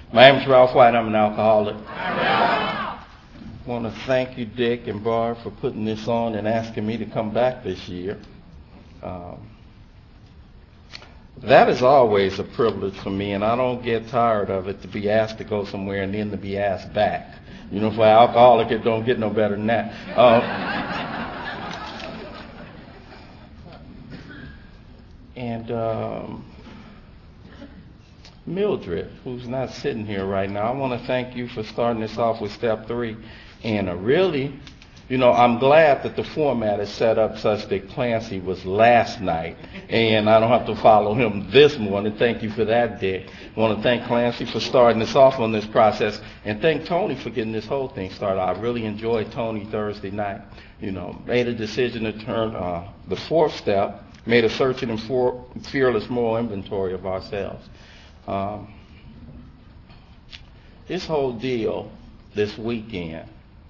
My name is Ralph White. I'm an alcoholic. I want to thank you, Dick and Barb, for putting this on and asking me to come back this year. That is always a privilege for me, and I don't get tired of it, to be asked to go somewhere and then to be asked back. You know, for an alcoholic, it don't get no better than that. Mildred, who's not sitting here right now, I want to thank you for starting this off with step 3. And really, you know, I'm glad that the format is set up such that Clancy was last night, and I don't have to follow him this morning. Thank you for that, Dick. I want to thank Clancy for starting us off on this process, and thank Tony for getting this whole thing started. I really enjoyed Tony Thursday night. You know, made a decision to turn the 4th step, made a searching and fearless moral inventory of ourselves. This whole deal this weekend,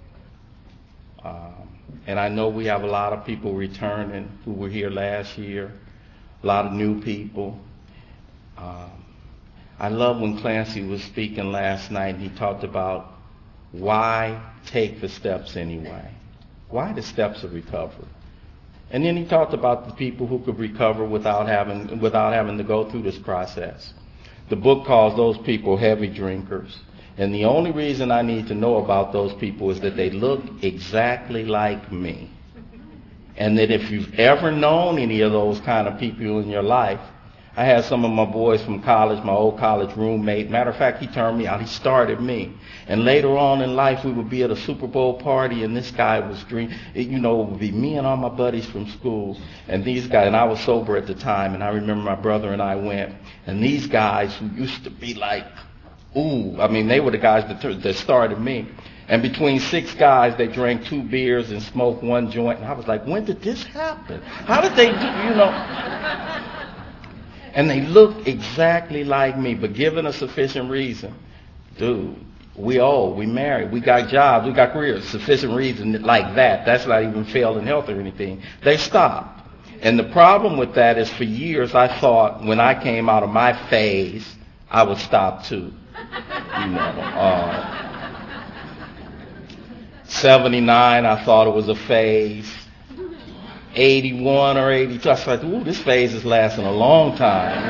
and I know we have a lot of people returning who were here last year, a lot of new people. I love when Clancy was speaking last night and he talked about why take the steps anyway. Why the steps of recovery? And then he talked about the people who could recover without having to go through this process. The book calls those people heavy drinkers. And the only reason I need to know about those people is that they look exactly like me. And that if you've ever known any of those kind of people in your life, I had some of my boys from college, my old college roommate. Matter of fact, he turned me out. He started me. And later on in life, we would be at a Super Bowl party, and this guy was drinking. You know, it would be me and all my buddies from school. And these guys, and I was sober at the time, and I remember my brother and I went. And these guys who used to be like, ooh, I mean, they were the guys that started me. And between 6 guys, they drank 2 beers and smoked 1 joint. And I was like, when did this happen? How did they do, you know? And they looked exactly like me, but given a sufficient reason, dude, we old, we married, we got jobs, we got careers, sufficient reason like that. That's not even failing health or anything. They stopped. And the problem with that is for years I thought when I came out of my phase, I would stop too. You know, 79, I thought it was a phase. 81 or 82, I was like, ooh, this phase is lasting a long time.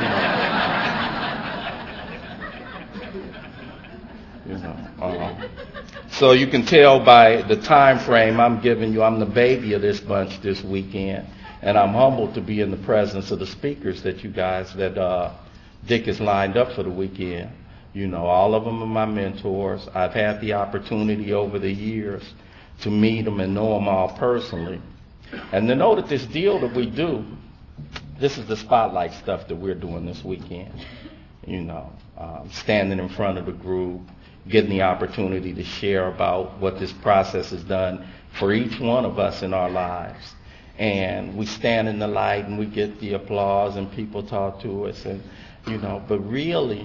You know, so you can tell by the time frame I'm giving you, I'm the baby of this bunch this weekend, and I'm humbled to be in the presence of the speakers that you guys, that Dick has lined up for the weekend. You know, all of them are my mentors. I've had the opportunity over the years to meet them and know them all personally. And to know that this deal that we do, this is the spotlight stuff that we're doing this weekend. You know, standing in front of the group, getting the opportunity to share about what this process has done for each one of us in our lives. And we stand in the light and we get the applause and people talk to us, and you know, but really,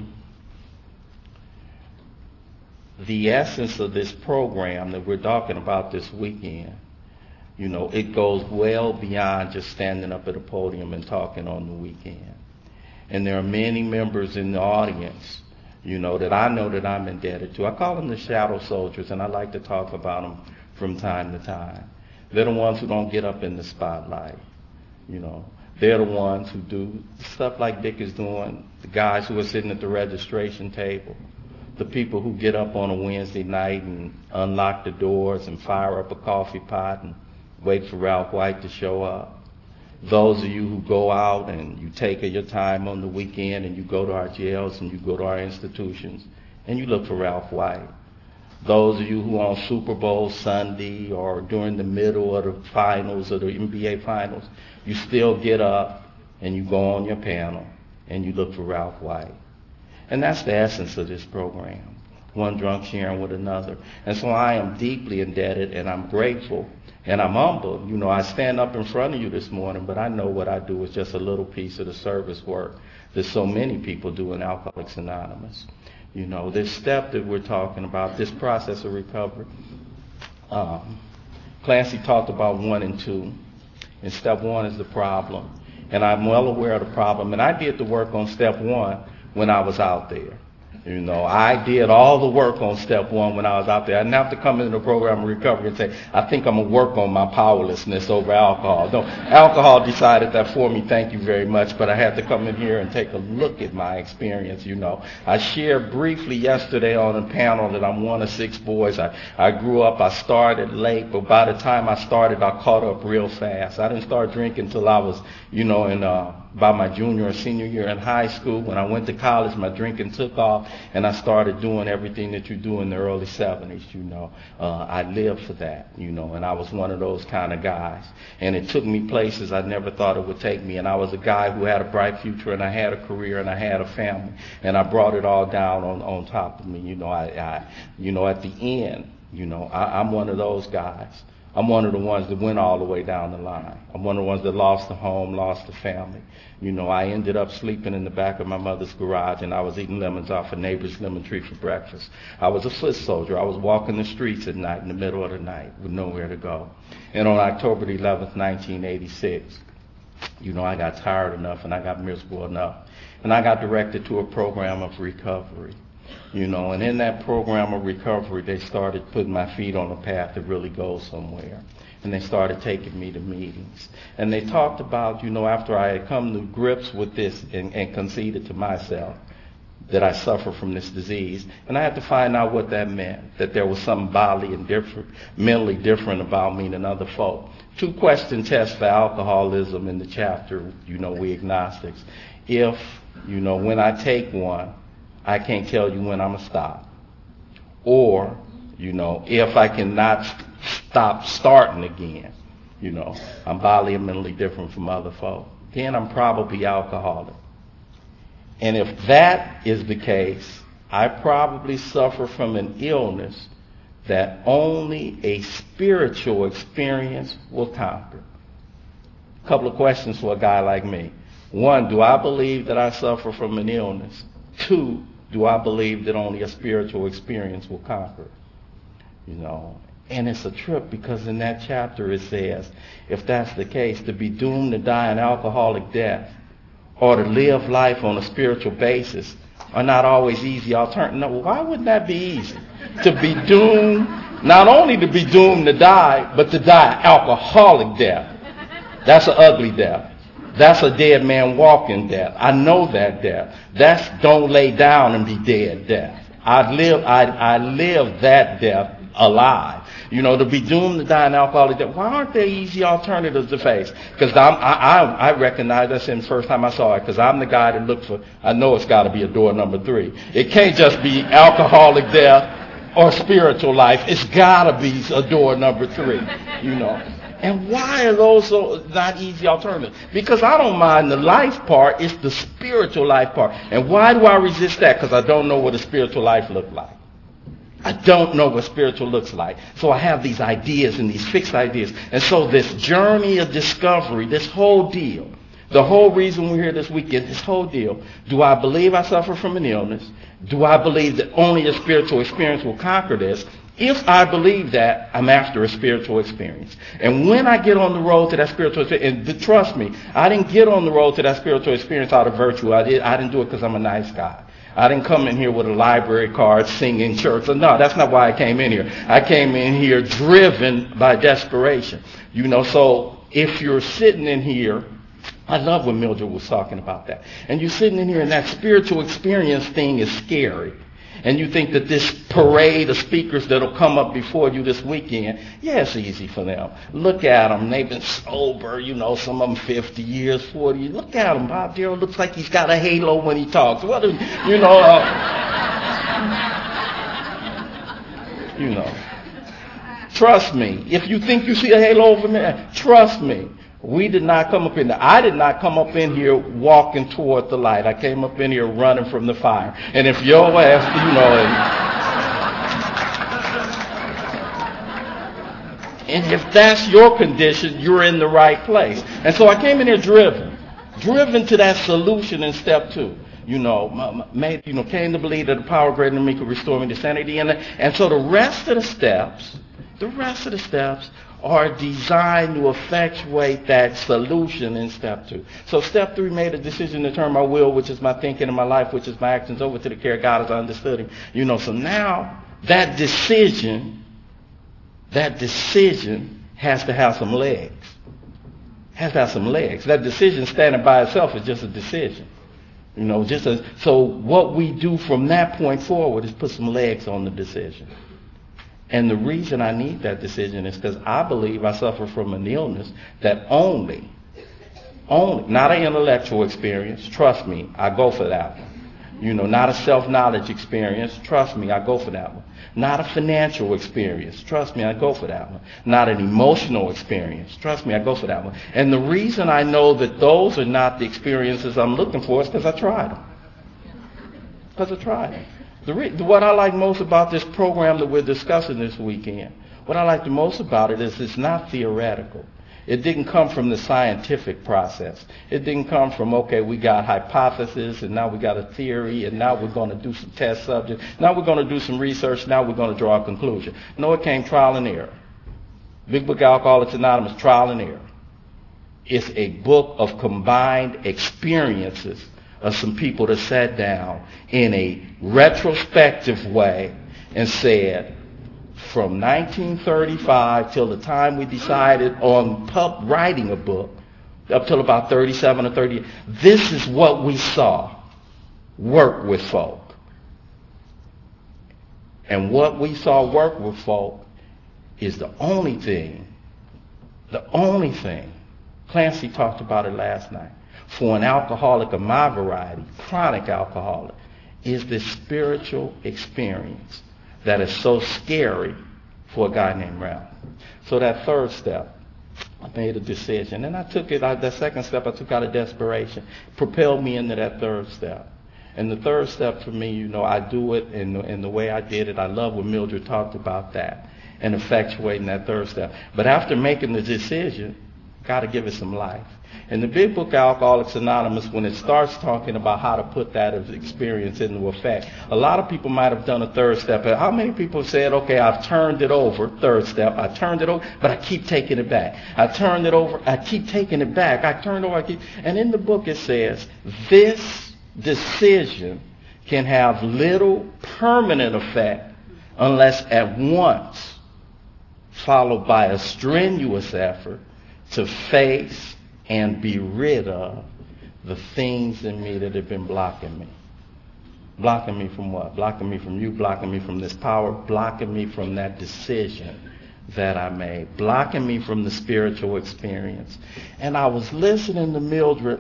the essence of this program that we're talking about this weekend, you know, it goes well beyond just standing up at a podium and talking on the weekend. And there are many members in the audience, you know that I'm indebted to. I call them the shadow soldiers, and I like to talk about them from time to time. They're the ones who don't get up in the spotlight, you know. They're the ones who do stuff like Dick is doing, the guys who are sitting at the registration table, the people who get up on a Wednesday night and unlock the doors and fire up a coffee pot and wait for Ralph White to show up. Those of you who go out and you take your time on the weekend and you go to our jails and you go to our institutions and you look for Ralph White. Those of you who on Super Bowl Sunday or during the middle of the finals or the NBA finals, you still get up and you go on your panel and you look for Ralph White. And that's the essence of this program. One drunk sharing with another. And so I am deeply indebted and I'm grateful and I'm humbled. You know, I stand up in front of you this morning, but I know what I do is just a little piece of the service work that so many people do in Alcoholics Anonymous. You know, this step that we're talking about, this process of recovery, Clancy talked about 1 and 2. And step 1 is the problem. And I'm well aware of the problem. And I did the work on step 1 when I was out there. You know, I did all the work on step one when I was out there. I didn't have to come into the program of recovery and say, I think I'm going to work on my powerlessness over alcohol. No, alcohol decided that for me, thank you very much, but I had to come in here and take a look at my experience, you know. I shared briefly yesterday on a panel that I'm one of 6 boys. I grew up, I started late, but by the time I started, I caught up real fast. I didn't start drinking until I was, you know, by my junior or senior year in high school. When I went to college, my drinking took off, and I started doing everything that you do in the early 70s, you know. I lived for that, you know, and I was one of those kind of guys. And it took me places I never thought it would take me. And I was a guy who had a bright future, and I had a career, and I had a family. And I brought it all down on top of me, you know. You know, at the end, you know, I'm one of those guys. I'm one of the ones that went all the way down the line. I'm one of the ones that lost the home, lost the family. You know, I ended up sleeping in the back of my mother's garage, and I was eating lemons off a neighbor's lemon tree for breakfast. I was a foot soldier. I was walking the streets at night in the middle of the night with nowhere to go. And on October 11th, 1986, you know, I got tired enough and I got miserable enough. And I got directed to a program of recovery. You know, and in that program of recovery, they started putting my feet on a path that really goes somewhere. And they started taking me to meetings. And they talked about, you know, after I had come to grips with this and conceded to myself that I suffer from this disease. And I had to find out what that meant, that there was something bodily and different, mentally different about me than other folk. 2-question test for alcoholism in the chapter, you know, we agnostics. If, you know, when I take one, I can't tell you when I'm going to stop. Or, you know, if I cannot stop starting again, you know, I'm bodily and mentally different from other folk, then I'm probably alcoholic. And if that is the case, I probably suffer from an illness that only a spiritual experience will conquer. A couple of questions for a guy like me. 1, do I believe that I suffer from an illness? 2, do I believe that only a spiritual experience will conquer? You know, and it's a trip because in that chapter it says, if that's the case, to be doomed to die an alcoholic death or to live life on a spiritual basis are not always easy alternatives. No, why wouldn't that be easy? To be doomed, not only to be doomed to die, but to die an alcoholic death. That's an ugly death. That's a dead man walking death. I know that death. That's don't lay down and be dead death. I live that death alive. You know, to be doomed to die an alcoholic death. Why aren't there easy alternatives to face? Because I recognize that's in the first time I saw it, because I'm the guy that looked for, I know it's got to be a door number 3. It can't just be alcoholic death or spiritual life. It's got to be a door number 3, you know. And why are those so not easy alternatives? Because I don't mind the life part, it's the spiritual life part. And why do I resist that? Because I don't know what a spiritual life looks like. I don't know what spiritual looks like. So I have these ideas and these fixed ideas. And so this journey of discovery, this whole deal, the whole reason we're here this weekend, this whole deal, do I believe I suffer from an illness? Do I believe that only a spiritual experience will conquer this? If I believe that, I'm after a spiritual experience. And when I get on the road to that spiritual experience, and trust me, I didn't get on the road to that spiritual experience out of virtue. I didn't do it because I'm a nice guy. I didn't come in here with a library card singing church. No, that's not why I came in here. I came in here driven by desperation. You know, so if you're sitting in here, I love when Mildred was talking about that. And you're sitting in here and that spiritual experience thing is scary. And you think that this parade of speakers that'll come up before you this weekend, yeah, it's easy for them. Look at them. They've been sober, you know, some of them 50 years, 40 years. Look at him. Bob Darrell looks like he's got a halo when he talks. What, you know, you know. Trust me. If you think you see a halo over there, trust me. We did not come up in there. I did not come up in here walking toward the light. I came up in here running from the fire. And if your ass, you know, and if that's your condition, you're in the right place. And so I came in here driven to that solution in step 2. You know, came to believe that the power greater than me could restore me to sanity. And so the rest of the steps are designed to effectuate that solution in step 2. So step 3 made a decision to turn my will, which is my thinking, and my life, which is my actions, over to the care of God as I understood him. So now that decision has to have some legs. Has to have some legs. That decision standing by itself is just a decision. So what we do from that point forward is put some legs on the decision. And the reason I need that decision is because I believe I suffer from an illness that only, not an intellectual experience, trust me, I go for that one. Not a self-knowledge experience, trust me, I go for that one. Not a financial experience, trust me, I go for that one. Not an emotional experience, trust me, I go for that one. And the reason I know that those are not the experiences I'm looking for is because I tried them. Because I tried them. What I like most about this program that we're discussing this weekend, what I like the most about it is it's not theoretical. It didn't come from the scientific process. It didn't come from, okay, we got hypothesis, and now we got a theory, and now we're going to do some test subjects. Now we're going to do some research. Now we're going to draw a conclusion. No, it came trial and error. Big Book Alcoholics Anonymous, trial and error. It's a book of combined experiences of some people that sat down in a retrospective way and said, from 1935 till the time we decided on writing a book, up till about 37 or 38, this is what we saw work with folk. And what we saw work with folk is the only thing, Clancy talked about it last night, for an alcoholic of my variety, chronic alcoholic, is this spiritual experience that is so scary for a guy named Ralph. So that third step, I made a decision. And I took it, that second step I took out of desperation, propelled me into that third step. And the third step for me, I do it in the way I did it. I love when Mildred talked about that and effectuating that third step. But after making the decision, got to give it some life. In the Big Book Alcoholics Anonymous, when it starts talking about how to put that experience into effect, a lot of people might have done a third step. How many people have said, okay, I've turned it over, third step, I turned it over, but I keep taking it back. I turned it over, I keep taking it back. I turned it over, And in the book it says, this decision can have little permanent effect unless at once followed by a strenuous effort to face and be rid of the things in me that have been blocking me. Blocking me from what? Blocking me from you, blocking me from this power, blocking me from that decision that I made, blocking me from the spiritual experience. And I was listening to Mildred,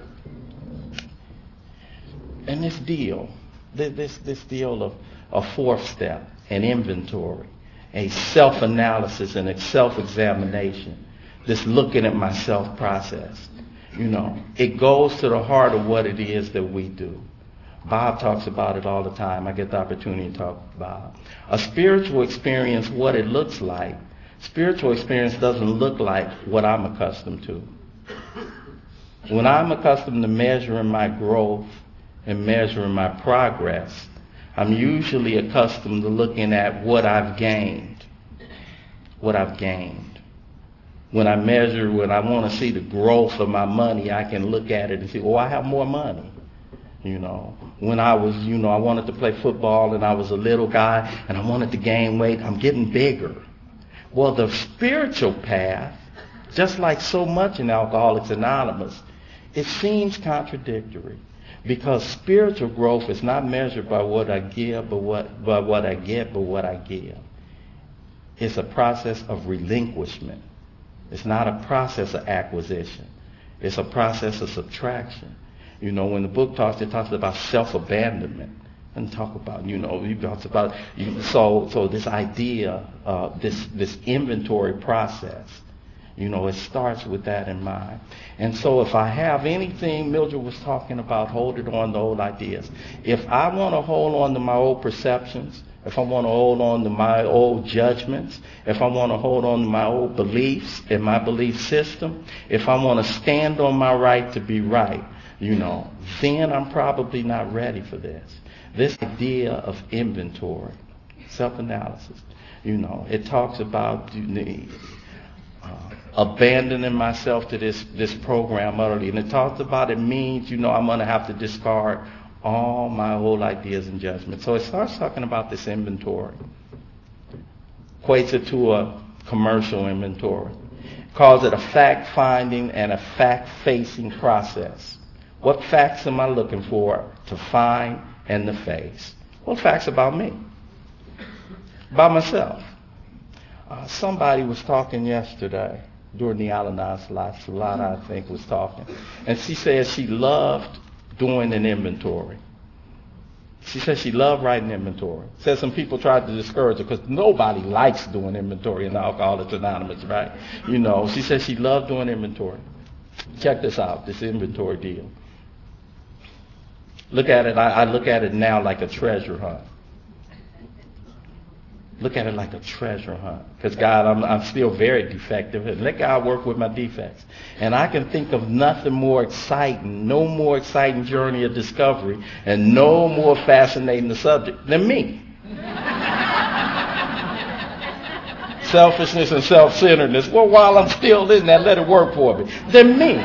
and this deal of a fourth step, an inventory, a self-analysis and a self-examination, this looking at myself process. It goes to the heart of what it is that we do. Bob talks about it all the time. I get the opportunity to talk about a spiritual experience, what it looks like. Spiritual experience doesn't look like what I'm accustomed to. When I'm accustomed to measuring my growth and measuring my progress, I'm usually accustomed to looking at what I've gained. What I've gained. When I want to see the growth of my money, I can look at it and see, I have more money. When I was, I wanted to play football and I was a little guy and I wanted to gain weight, I'm getting bigger. Well, the spiritual path, just like so much in Alcoholics Anonymous, it seems contradictory because spiritual growth is not measured by what I give, but what I get, but what I give. It's a process of relinquishment. It's not a process of acquisition. It's a process of subtraction. When the book talks, it talks about self-abandonment. And talk about, it talks about, so this idea, this inventory process, it starts with that in mind. And so if I have anything, Mildred was talking about holding on to old ideas. If I want to hold on to my old perceptions, if I want to hold on to my old judgments, if I want to hold on to my old beliefs and my belief system, if I want to stand on my right to be right, then I'm probably not ready for this. This idea of inventory, self-analysis, it talks about abandoning myself to this program utterly. And it talks about it means, I'm going to have to discard all my old ideas and judgments. So it starts talking about this inventory. Equates it to a commercial inventory. Calls it a fact-finding and a fact-facing process. What facts am I looking for to find and to face? What facts about me? About myself. Somebody was talking yesterday during the Alanas Life. Sulana, I think, was talking. And she said she loved doing an inventory. She said she loved writing inventory. Said some people tried to discourage her because nobody likes doing inventory in Alcoholics Anonymous, right? She said she loved doing inventory. Check this out, this inventory deal. Look at it. I look at it now like a treasure hunt. Look at it like a treasure hunt. Because God, I'm still very defective. And let God work with my defects. And I can think of nothing more exciting, no more exciting journey of discovery, and no more fascinating the subject than me. Selfishness and self-centeredness. Well, while I'm still in that, let it work for me. Than me,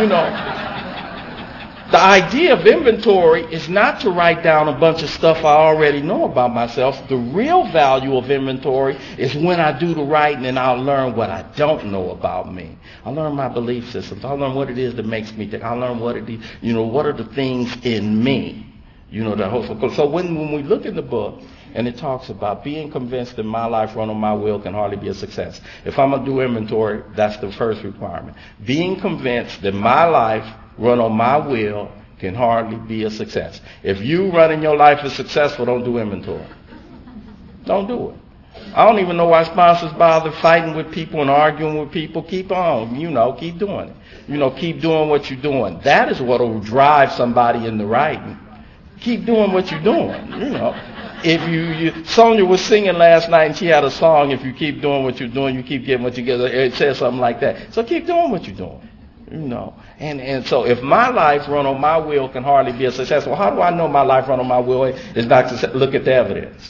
The idea of inventory is not to write down a bunch of stuff I already know about myself. The real value of inventory is when I do the writing and I'll learn what I don't know about me. I'll learn my belief systems. I'll learn what it is that makes me think. I'll learn what it is, what are the things in me, So when we look in the book and it talks about being convinced that my life run on my will can hardly be a success. If I'm going to do inventory, that's the first requirement. Being convinced that my life run on my will can hardly be a success. If you running your life is successful, don't do inventory. Don't do it. I don't even know why sponsors bother fighting with people and arguing with people. Keep on, keep doing it. Keep doing what you're doing. That is what will drive somebody in the writing. Keep doing what you're doing, If Sonia was singing last night and she had a song, if you keep doing what you're doing, you keep getting what you get. It says something like that. So keep doing what you're doing. And so if my life run on my will can hardly be a success, well, how do I know my life run on my will is not success? Look at the evidence.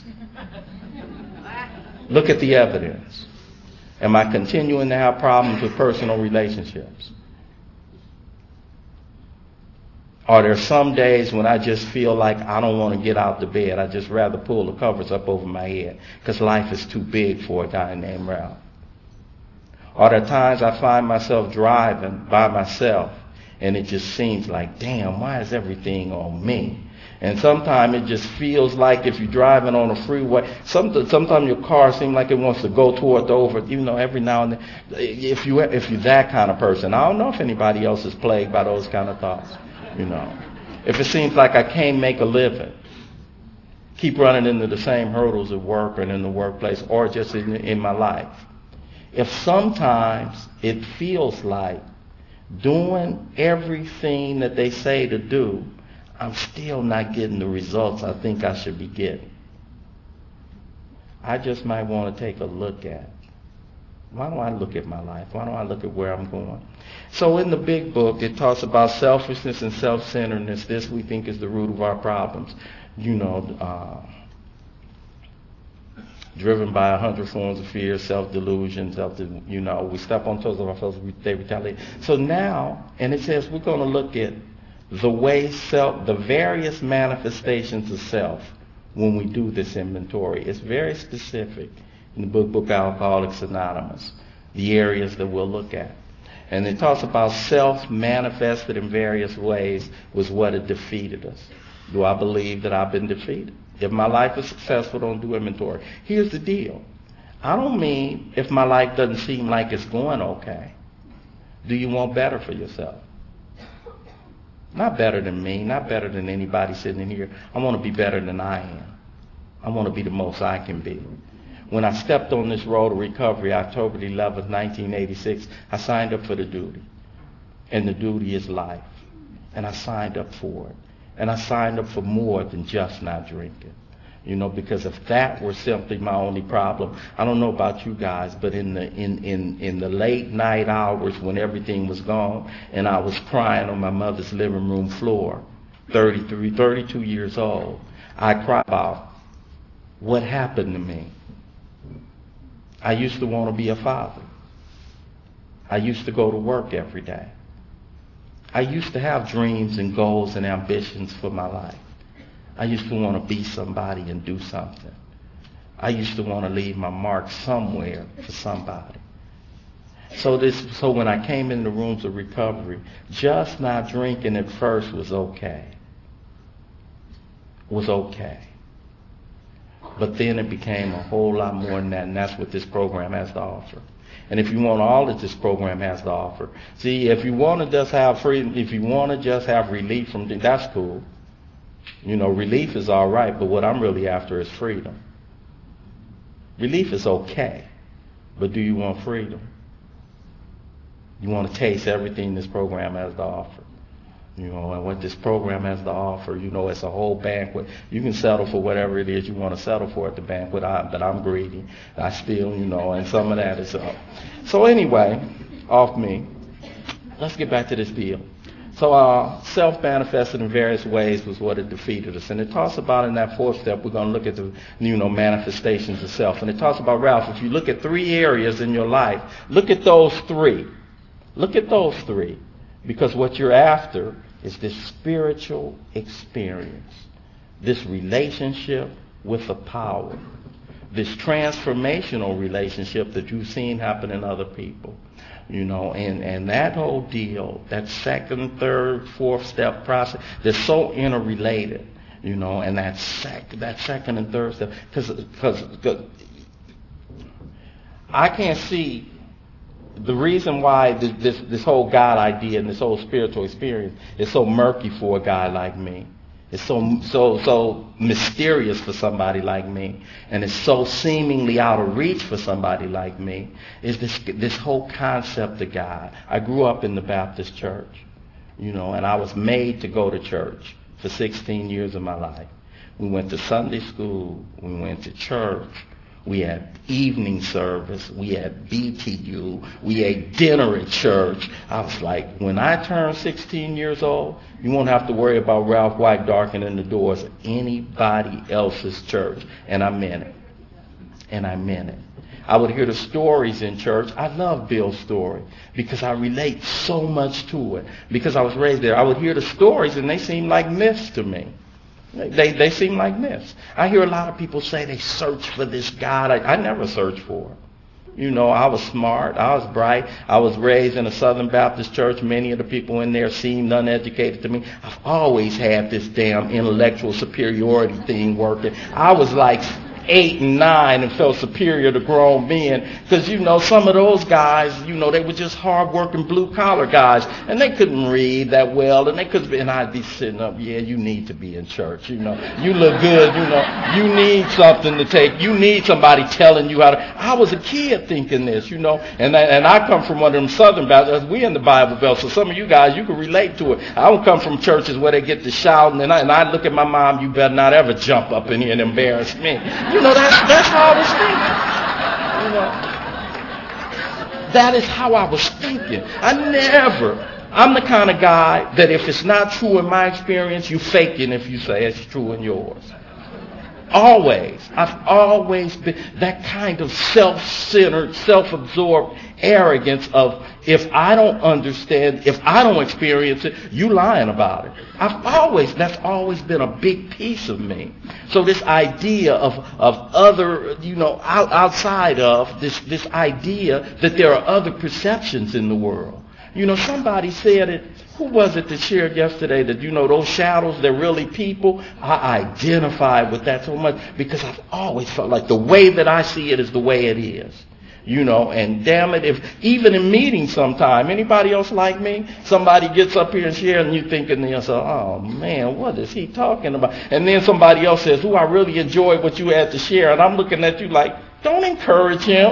Look at the evidence. Am I continuing to have problems with personal relationships? Are there some days when I just feel like I don't want to get out the bed? I just rather pull the covers up over my head because life is too big for a guy named Ralph. Are there times I find myself driving by myself and it just seems like, damn, why is everything on me? And sometimes it just feels like if you're driving on a freeway, sometimes your car seems like it wants to go toward the over, every now and then. If you're that kind of person, I don't know if anybody else is plagued by those kind of thoughts, If it seems like I can't make a living, keep running into the same hurdles at work and in the workplace or just in my life. If sometimes it feels like doing everything that they say to do, I'm still not getting the results I think I should be getting, I just might want to take a look at, why don't I look at my life? Why don't I look at where I'm going? So in the big book, it talks about selfishness and self-centeredness. This we think is the root of our problems. Driven by 100 forms of fear, self-delusion, we step on toes of ourselves, they retaliate. So now, and it says we're going to look at the way the various manifestations of self when we do this inventory. It's very specific in the book Alcoholics Anonymous, the areas that we'll look at. And it talks about self manifested in various ways was what had defeated us. Do I believe that I've been defeated? If my life is successful, don't do inventory. Here's the deal. I don't mean if my life doesn't seem like it's going okay. Do you want better for yourself? Not better than me, not better than anybody sitting in here. I want to be better than I am. I want to be the most I can be. When I stepped on this road to recovery, October 11th, 1986, I signed up for the duty. And the duty is life. And I signed up for it. And I signed up for more than just not drinking. Because if that were simply my only problem, I don't know about you guys, but in the late night hours when everything was gone and I was crying on my mother's living room floor, 32 years old, I cried about what happened to me. I used to want to be a father. I used to go to work every day. I used to have dreams and goals and ambitions for my life. I used to want to be somebody and do something. I used to want to leave my mark somewhere for somebody. So when I came in the rooms of recovery, just not drinking at first was okay. But then it became a whole lot more than that, and that's what this program has to offer. And if you want all that this program has to offer, see, if you want to just have freedom, if you want to just have relief from, that's cool. Relief is all right, but what I'm really after is freedom. Relief is okay, but do you want freedom? You want to taste everything this program has to offer. And what this program has to offer, it's a whole banquet. You can settle for whatever it is you want to settle for at the banquet, but I'm greedy. I steal, and some of that is up. So anyway, off me. Let's get back to this deal. So self-manifested in various ways was what it defeated us. And it talks about in that fourth step, we're going to look at the manifestations of self. And it talks about, Ralph, if you look at 3 areas in your life, look at those 3. Look at those 3. Because what you're after is this spiritual experience, this relationship with a power, this transformational relationship that you've seen happen in other people. And that whole deal, that second, third, fourth step process, they're so interrelated, and that second and third step, because I can't see the reason why this whole God idea and this whole spiritual experience is so murky for a guy like me. It's so mysterious for somebody like me, and it's so seemingly out of reach for somebody like me, is this whole concept of God. I grew up in the Baptist church, and I was made to go to church for 16 years of my life. We went to Sunday school, we went to church, we had evening service, we had BTU, we ate dinner at church. I was like, when I turn 16 years old, you won't have to worry about Ralph White darkening the doors of anybody else's church. And I meant it. I would hear the stories in church. I love Bill's story because I relate so much to it. Because I was raised there. I would hear the stories and they seem like myths to me. They seem like myths. I hear a lot of people say they search for this God. I never searched for him. I was smart. I was bright. I was raised in a Southern Baptist church. Many of the people in there seemed uneducated to me. I've always had this damn intellectual superiority thing working. I was like 8 and 9 and felt superior to grown men because, some of those guys, they were just hard-working blue-collar guys, and they couldn't read that well, and I'd be sitting up, you need to be in church, you look good, you need something to take, you need somebody telling you how to. I was a kid thinking this, and I come from one of them Southern Baptists. We in the Bible Belt, so some of you guys, you can relate to it. I don't come from churches where they get to shouting, and I look at my mom, you better not ever jump up in here and embarrass me. That's how I was thinking. That is how I was thinking. I'm the kind of guy that if it's not true in my experience, you faking if you say it's true in yours. Always. I've always been that kind of self-centered, self-absorbed arrogance of if I don't understand, if I don't experience it, you lying about it. That's always been a big piece of me. So this idea of other, outside of this idea that there are other perceptions in the world. Somebody said it. Who was it that shared yesterday that, those shadows, they're really people? I identified with that so much because I've always felt like the way that I see it is the way it is. And damn it, if even in meetings sometime, anybody else like me, somebody gets up here and shares and you thinking to yourself, oh man, what is he talking about? And then somebody else says, I really enjoyed what you had to share. And I'm looking at you like, don't encourage him.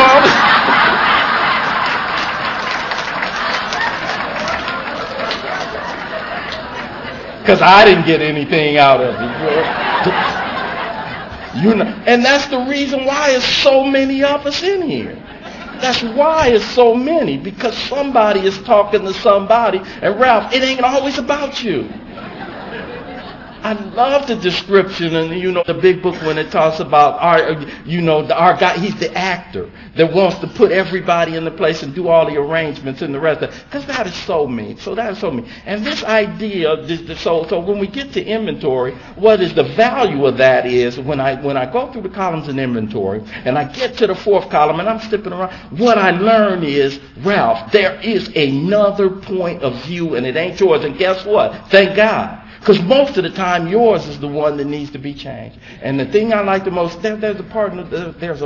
Because I didn't get anything out of it. And that's the reason why it's so many of us in here. That's why it's so many, because somebody is talking to somebody. And Ralph, it ain't always about you. I love the description and, the big book when it talks about our guy, he's the actor that wants to put everybody in the place and do all the arrangements and the rest of it. Because that is so me. So that is so me. And this idea, so when we get to inventory, what is the value of that is when I go through the columns in inventory and I get to the fourth column and I'm stepping around, what I learn is, Ralph, there is another point of view and it ain't yours. And guess what? Thank God. Because most of the time, yours is the one that needs to be changed. And the thing I like the most, there's a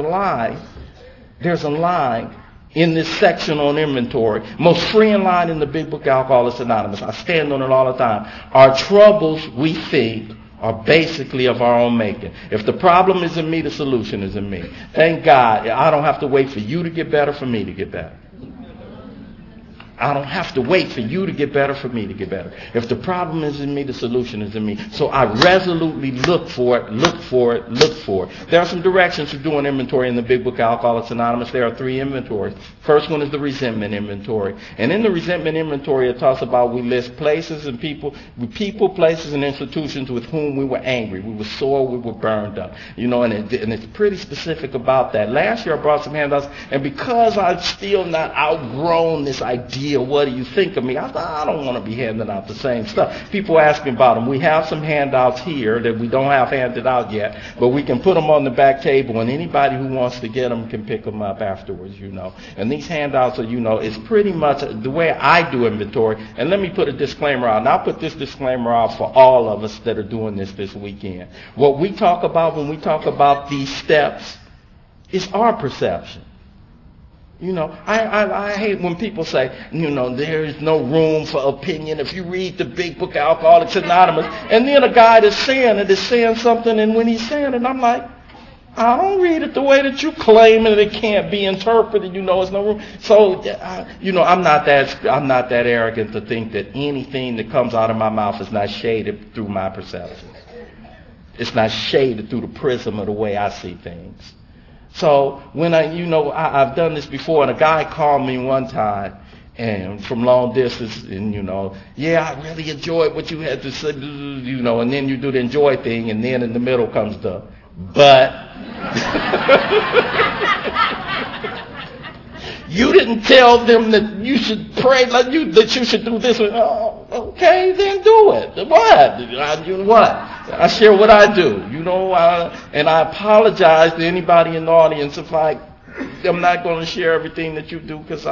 line in this section on inventory. Most freeing line in the big book, Alcoholics Anonymous. I stand on it all the time. Our troubles, we think, are basically of our own making. If the problem is in me, the solution is in me. Thank God, I don't have to wait for you to get better for me to get better. I don't have to wait for you to get better for me to get better. If the problem is in me, the solution is in me. So I resolutely look for it. There are some directions to doing inventory in the big book, Alcoholics Anonymous. There are 3 inventories. First one is the resentment inventory. And in the resentment inventory, it talks about we list places and people, places, and institutions with whom we were angry. We were sore, we were burned up. And it's pretty specific about that. Last year I brought some handouts, and because I've still not outgrown this idea, what do you think of me? I thought, I don't want to be handing out the same stuff. People ask me about them. We have some handouts here that we don't have handed out yet, but we can put them on the back table, and anybody who wants to get them can pick them up afterwards, And these handouts are, it's pretty much the way I do inventory. And let me put a disclaimer out, and I'll put this disclaimer out for all of us that are doing this weekend. What we talk about when we talk about these steps is our perception. I hate when people say, there is no room for opinion if you read the big book, Alcoholics Anonymous, and then a guy that's saying it is saying something, and when he's saying it, I'm like, I don't read it the way that you claim that it can't be interpreted. It's no room. So, I'm not that arrogant to think that anything that comes out of my mouth is not shaded through my perceptions. It's not shaded through the prism of the way I see things. So when I've done this before, and a guy called me one time, and from long distance, and I really enjoyed what you had to say, and then you do the enjoy thing, and then in the middle comes the but. You didn't tell them that you should pray, that you should do this. Oh, okay, then do it. What? I share what I do, and I apologize to anybody in the audience if I'm not going to share everything that you do, because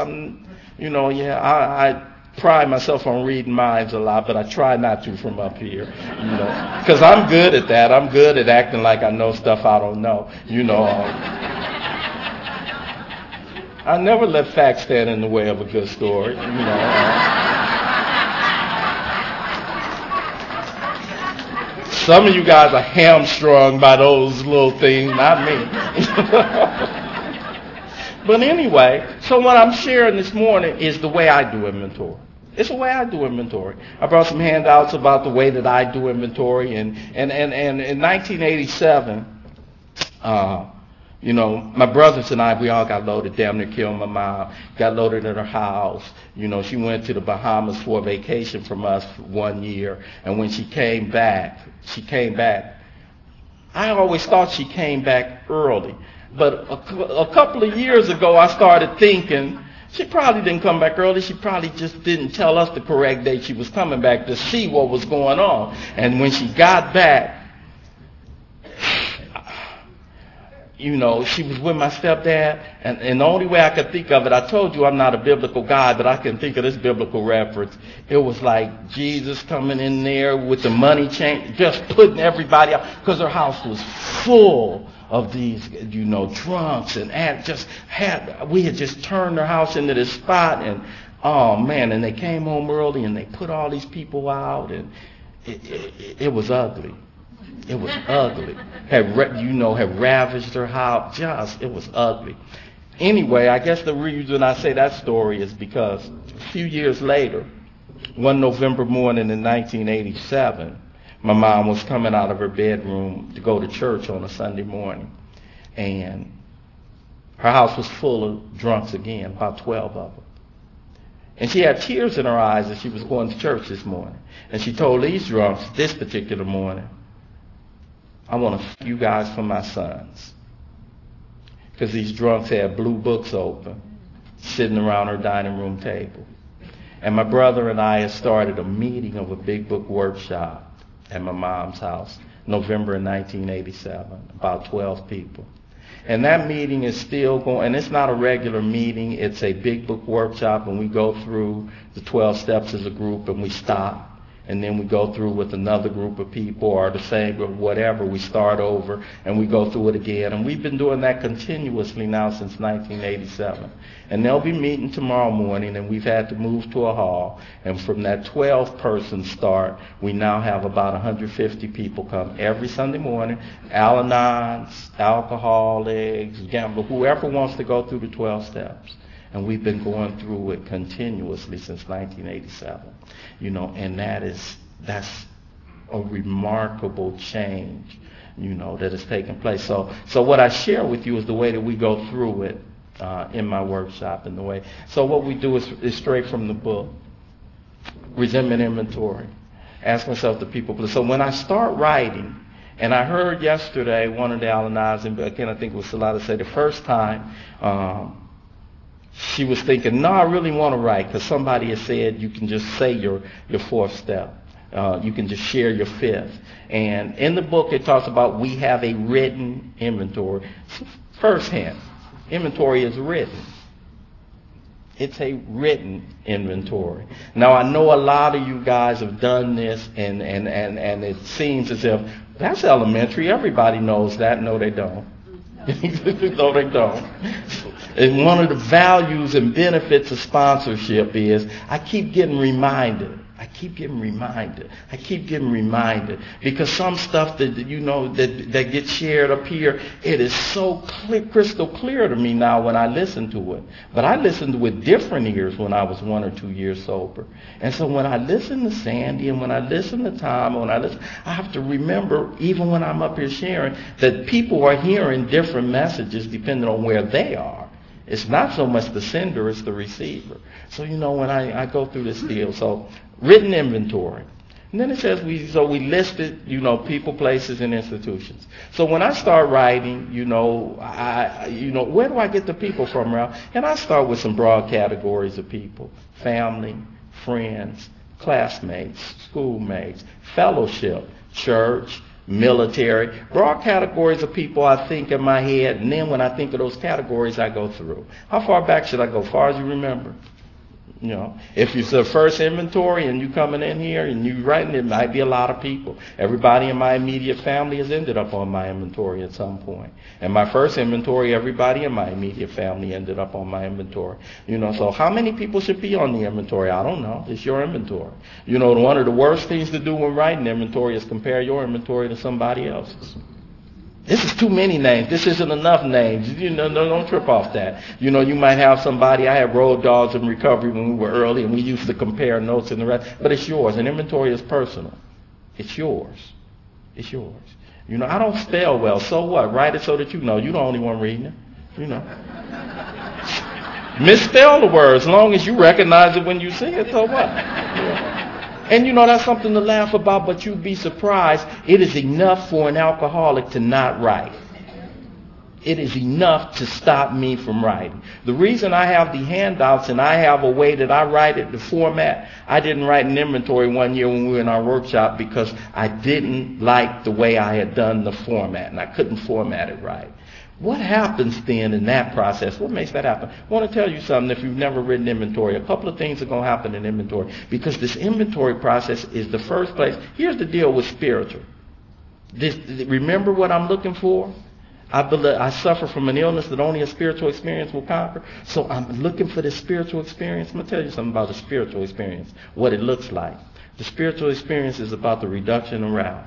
I pride myself on reading minds a lot, but I try not to from up here, because I'm good at that. I'm good at acting like I know stuff I don't know, I never let facts stand in the way of a good story, Some of you guys are hamstrung by those little things, not me. But anyway, so what I'm sharing this morning is the way I do inventory. It's the way I do inventory. I brought some handouts about the way that I do inventory. And in 1987, my brothers and I, we all got loaded, damn near killed my mom, got loaded at her house. She went to the Bahamas for a vacation from us for 1 year. And when she came back, I always thought she came back early. But a couple of years ago, I started thinking, she probably didn't come back early. She probably just didn't tell us the correct date she was coming back to see what was going on. And when she got back, she was with my stepdad, and the only way I could think of it, I told you I'm not a biblical guy, but I can think of this biblical reference. It was like Jesus coming in there with the money chain, just putting everybody out, because her house was full of these, drunks, and we had just turned her house into this spot, and oh man, and they came home early, and they put all these people out, and it was ugly. It was ugly. Had ravaged her house. It was ugly. Anyway, I guess the reason I say that story is because a few years later, one November morning in 1987, my mom was coming out of her bedroom to go to church on a Sunday morning. And her house was full of drunks again, about 12 of them. And she had tears in her eyes as she was going to church this morning. And she told these drunks this particular morning, I want to f*** you guys for my sons. Because these drunks had blue books open, sitting around her dining room table. And my brother and I had started a meeting of a big book workshop at my mom's house, November of 1987, about 12 people. And that meeting is still going, and it's not a regular meeting, it's a big book workshop, and we go through the 12 steps as a group, and we stop. And then we go through with another group of people or the same group, whatever. We start over and we go through it again. And we've been doing that continuously now since 1987. And they'll be meeting tomorrow morning, and we've had to move to a hall. And from that 12-person start, we now have about 150 people come every Sunday morning. Al-Anons, alcoholics, gamblers, whoever wants to go through the 12 steps. And we've been going through it continuously since 1987. And that's a remarkable change, that has taken place. So what I share with you is the way that we go through it in my workshop, and the way. So what we do is straight from the book, resentment inventory. Ask myself the people. So when I start writing, and I heard yesterday one of the Al-Anons, and again I think it was Salada, say the first time. She was thinking, no, I really want to write, because somebody has said you can just say your fourth step. You can just share your fifth. And in the book it talks about we have a written inventory. First hint, inventory is written. It's a written inventory. Now I know a lot of you guys have done this, and it seems as if that's elementary. Everybody knows that. No, they don't. No, they don't. And one of the values and benefits of sponsorship is I keep getting reminded. Because some stuff that gets shared up here, it is so crystal clear to me now when I listen to it. But I listened with different ears when I was 1 or 2 years sober. And so when I listen to Sandy and when I listen to Tom, I have to remember, even when I'm up here sharing, that people are hearing different messages depending on where they are. It's not so much the sender, it's the receiver. So, when I go through this deal, so written inventory. And then it says we listed, people, places, and institutions. So when I start writing, where do I get the people from, Ralph? And I start with some broad categories of people: family, friends, classmates, schoolmates, fellowship, church, military, broad categories of people I think in my head, and then when I think of those categories, I go through. How far back should I go? Far as you remember. If it's the first inventory and you coming in here and you writing, it might be a lot of people. Everybody in my immediate family has ended up on my inventory at some point. And my first inventory, everybody in my immediate family ended up on my inventory. So how many people should be on the inventory? I don't know. It's your inventory. One of the worst things to do when writing inventory is compare your inventory to somebody else's. This is too many names. This isn't enough names. Don't trip off that. You might have somebody. I had road dogs in recovery when we were early, and we used to compare notes and the rest. But it's yours. An inventory is personal. It's yours. It's yours. I don't spell well. So what? Write it so that you're the only one reading it. Misspell the word as long as you recognize it when you see it. So what? And that's something to laugh about, but you'd be surprised. It is enough for an alcoholic to not write. It is enough to stop me from writing. The reason I have the handouts and I have a way that I write it, the format, I didn't write an inventory one year when we were in our workshop because I didn't like the way I had done the format, and I couldn't format it right. What happens then in that process? What makes that happen? I want to tell you something. If you've never written inventory, a couple of ththings are going to happen in inventory, because this inventory process is the first place. Here's the deal with spiritual. Remember what I'm looking for? I suffer from an illness that only a spiritual experience will conquer. So I'm looking for this spiritual experience. I'm going to tell you something about the spiritual experience, what it looks like. The spiritual experience is about the reduction of Ralph.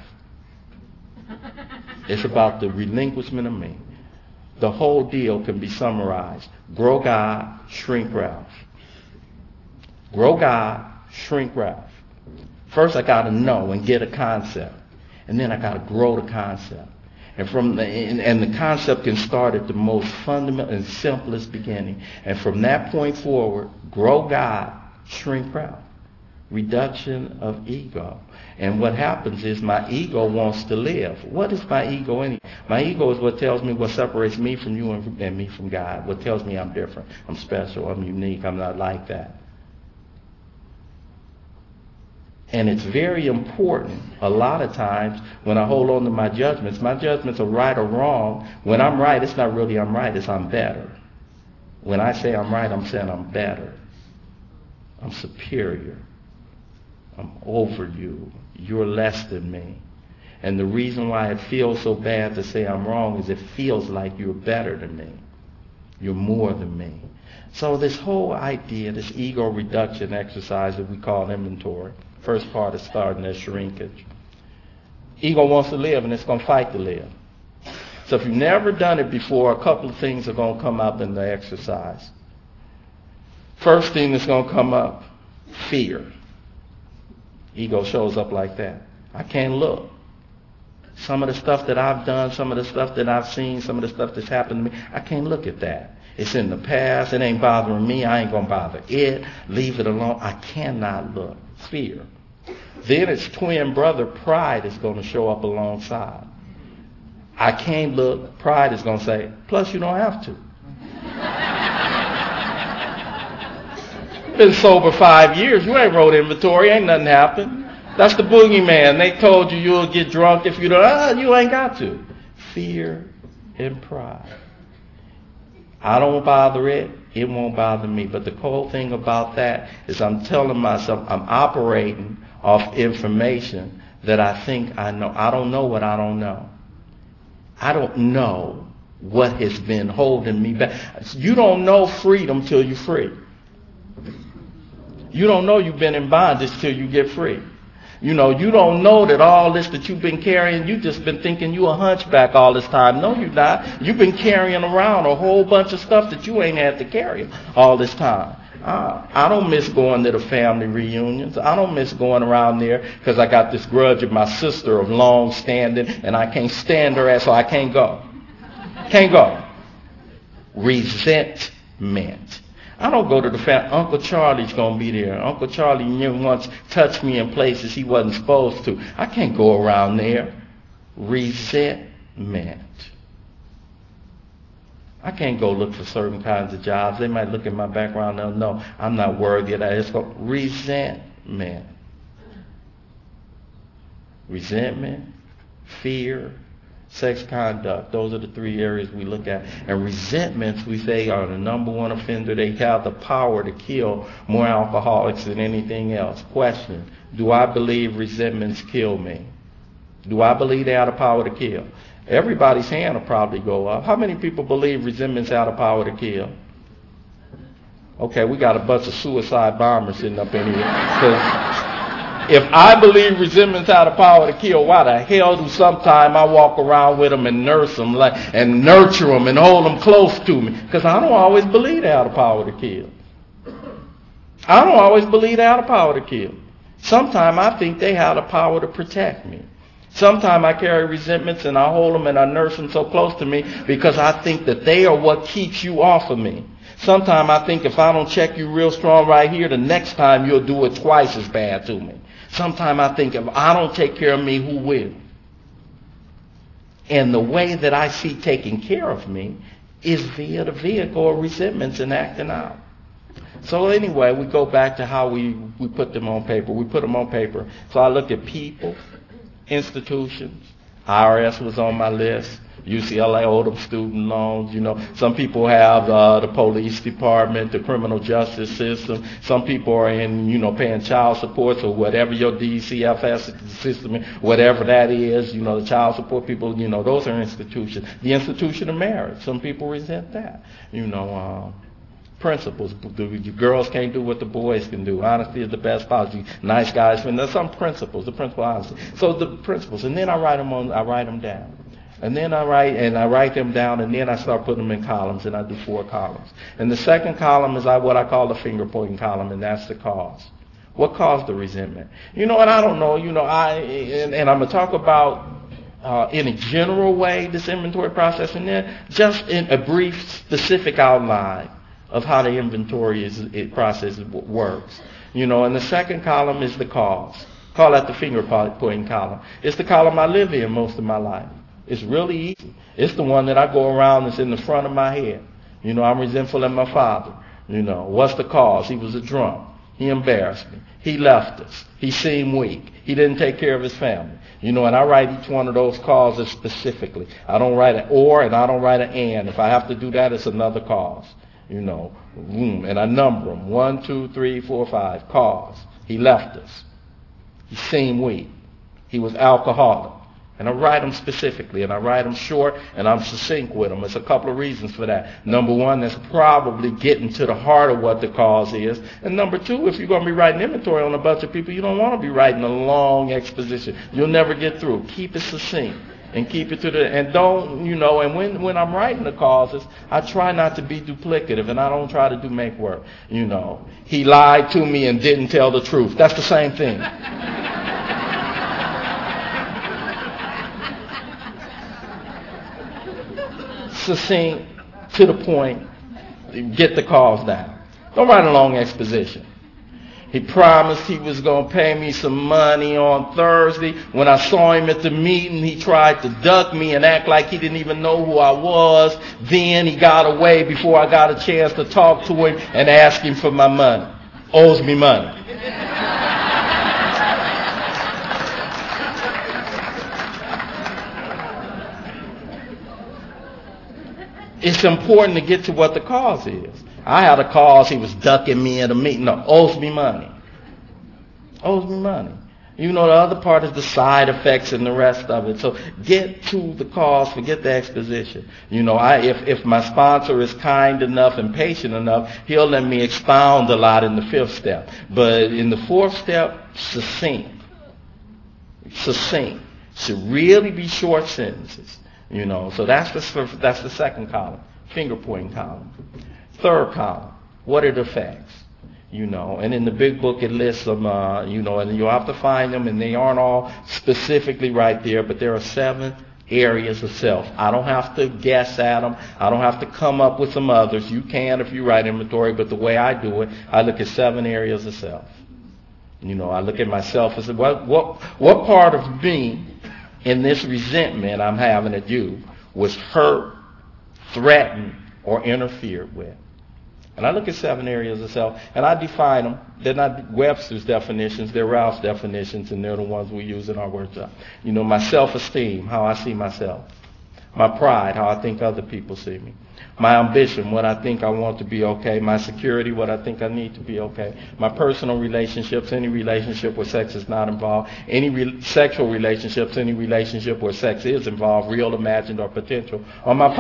It's about the relinquishment of me. The whole deal can be summarized. Grow God, shrink Ralph. Grow God, shrink Ralph. First I got to know and get a concept. And then I got to grow the concept. And the concept can start at the most fundamental and simplest beginning. And from that point forward, grow God, shrink out. Reduction of ego. And what happens is my ego wants to live. What is my ego anyway? My ego is what tells me what separates me from you and me from God. What tells me I'm different, I'm special, I'm unique, I'm not like that. And it's very important a lot of times when I hold on to my judgments are right or wrong. When I'm right, it's not really I'm right, it's I'm better. When I say I'm right, I'm saying I'm better. I'm superior. I'm over you. You're less than me. And the reason why it feels so bad to say I'm wrong is it feels like you're better than me. You're more than me. So this whole idea, this ego reduction exercise that we call inventory, first part is starting as shrinkage. Ego wants to live and it's going to fight to live. So if you've never done it before, a couple of things are going to come up in the exercise. First thing that's going to come up, fear. Ego shows up like that. I can't look. Some of the stuff that I've done, some of the stuff that I've seen, some of the stuff that's happened to me, I can't look at that. It's in the past. It ain't bothering me. I ain't going to bother it. Leave it alone. I cannot look. Fear. Then its twin brother, pride, is going to show up alongside. I can't look. Pride is going to say, plus you don't have to. Been sober 5 years. You ain't wrote inventory. Ain't nothing happened. That's the boogeyman. They told you you'll get drunk if you don't. You ain't got to. Fear and pride. I don't bother it. It won't bother me. But the cool thing about that is I'm telling myself I'm operating off information that I think I know. I don't know what I don't know. I don't know what has been holding me back. You don't know freedom till you're free. You don't know you've been in bondage till you get free. You don't know that all this that you've been carrying, you've just been thinking you a hunchback all this time. No, you're not. You've been carrying around a whole bunch of stuff that you ain't had to carry all this time. I don't miss going to the family reunions. I don't miss going around there because I got this grudge of my sister of long standing and I can't stand her ass, so I can't go. Can't go. Resentment. I don't go to the family. Uncle Charlie's going to be there. Uncle Charlie once touched me in places he wasn't supposed to. I can't go around there. Resentment. I can't go look for certain kinds of jobs. They might look at my background and they'll know I'm not worthy of that. It's called resentment. Resentment, fear, sex conduct. Those are the three areas we look at. And resentments, we say, are the number one offender. They have the power to kill more alcoholics than anything else. Question, do I believe resentments kill me? Do I believe they have the power to kill? Everybody's hand will probably go up. How many people believe resentments have the power to kill? Okay, we got a bunch of suicide bombers sitting up in here. If I believe resentments have the power to kill, why the hell do sometime I walk around with them and nurse them and nurture them and hold them close to me? Because I don't always believe they have the power to kill. I don't always believe they have the power to kill. Sometimes I think they have the power to protect me. Sometimes I carry resentments and I hold them and I nurse them so close to me because I think that they are what keeps you off of me. Sometimes I think if I don't check you real strong right here, the next time you'll do it twice as bad to me. Sometimes I think if I don't take care of me, who will? And the way that I see taking care of me is via the vehicle of resentments and acting out. So anyway, we go back to how we put them on paper. We put them on paper. So I look at people, institutions. IRS was on my list. UCLA Oldham student loans. Some people have the police department, the criminal justice system. Some people are in, paying child support, or whatever your DCFS system, whatever that is. The child support people. Those are institutions. The institution of marriage. Some people resent that. Principles. The girls can't do what the boys can do. Honesty is the best policy. Nice guys. There's some principles. The principle of honesty. So the principles, and then I write them down. And then I write them down, and then I start putting them in columns, and I do 4 columns. And the second column is what I call the finger pointing column, and that's the cause. What caused the resentment? And I don't know. And I'm gonna talk about in a general way this inventory process, and then just in a brief, specific outline of how the inventory process works. And the second column is the cause. Call that the finger pointing column. It's the column I live in most of my life. It's really easy. It's the one that I go around that's in the front of my head. I'm resentful of my father. What's the cause? He was a drunk. He embarrassed me. He left us. He seemed weak. He didn't take care of his family. And I write each one of those causes specifically. I don't write an or and I don't write an and. If I have to do that, it's another cause. And I number them. 1, 2, 3, 4, 5. Cause. He left us. He seemed weak. He was alcoholic. And I write them specifically, and I write them short, and I'm succinct with them. There's a couple of reasons for that. Number one, that's probably getting to the heart of what the cause is. And number two, if you're going to be writing inventory on a bunch of people, you don't want to be writing a long exposition. You'll never get through. Keep it succinct. And keep it to and don't, and when I'm writing the causes, I try not to be duplicative, and I don't try to make work. He lied to me and didn't tell the truth. That's the same thing. Succinct, to the point, get the cause down. Don't write a long exposition. He promised he was going to pay me some money on Thursday. When I saw him at the meeting, he tried to duck me and act like he didn't even know who I was. Then he got away before I got a chance to talk to him and ask him for my money. Owes me money. It's important to get to what the cause is. I had a cause, he was ducking me at a meeting. No, owes me money. Owes me money. The other part is the side effects and the rest of it. So get to the cause, forget the exposition. If my sponsor is kind enough and patient enough, he'll let me expound a lot in the fifth step. But in the fourth step, succinct. Succinct. Should really be short sentences. So that's the second column, finger pointing column. Third column, what it affects. And in the big book it lists them, and you'll have to find them, and they aren't all specifically right there, but there are 7 areas of self. I don't have to guess at them. I don't have to come up with some others. You can if you write inventory, but the way I do it, I look at 7 areas of self. I look at myself and say, what part of me in this resentment I'm having at you was hurt, threatened, or interfered with. And I look at 7 areas of self, and I define them. They're not Webster's definitions, they're Ralph's definitions, and they're the ones we use in our workshop. My self-esteem, how I see myself. My pride, how I think other people see me. My ambition, what I think I want to be okay. My security, what I think I need to be okay. My personal relationships, any relationship where sex is not involved. Any sexual relationships, any relationship where sex is involved, real, imagined, or potential. On my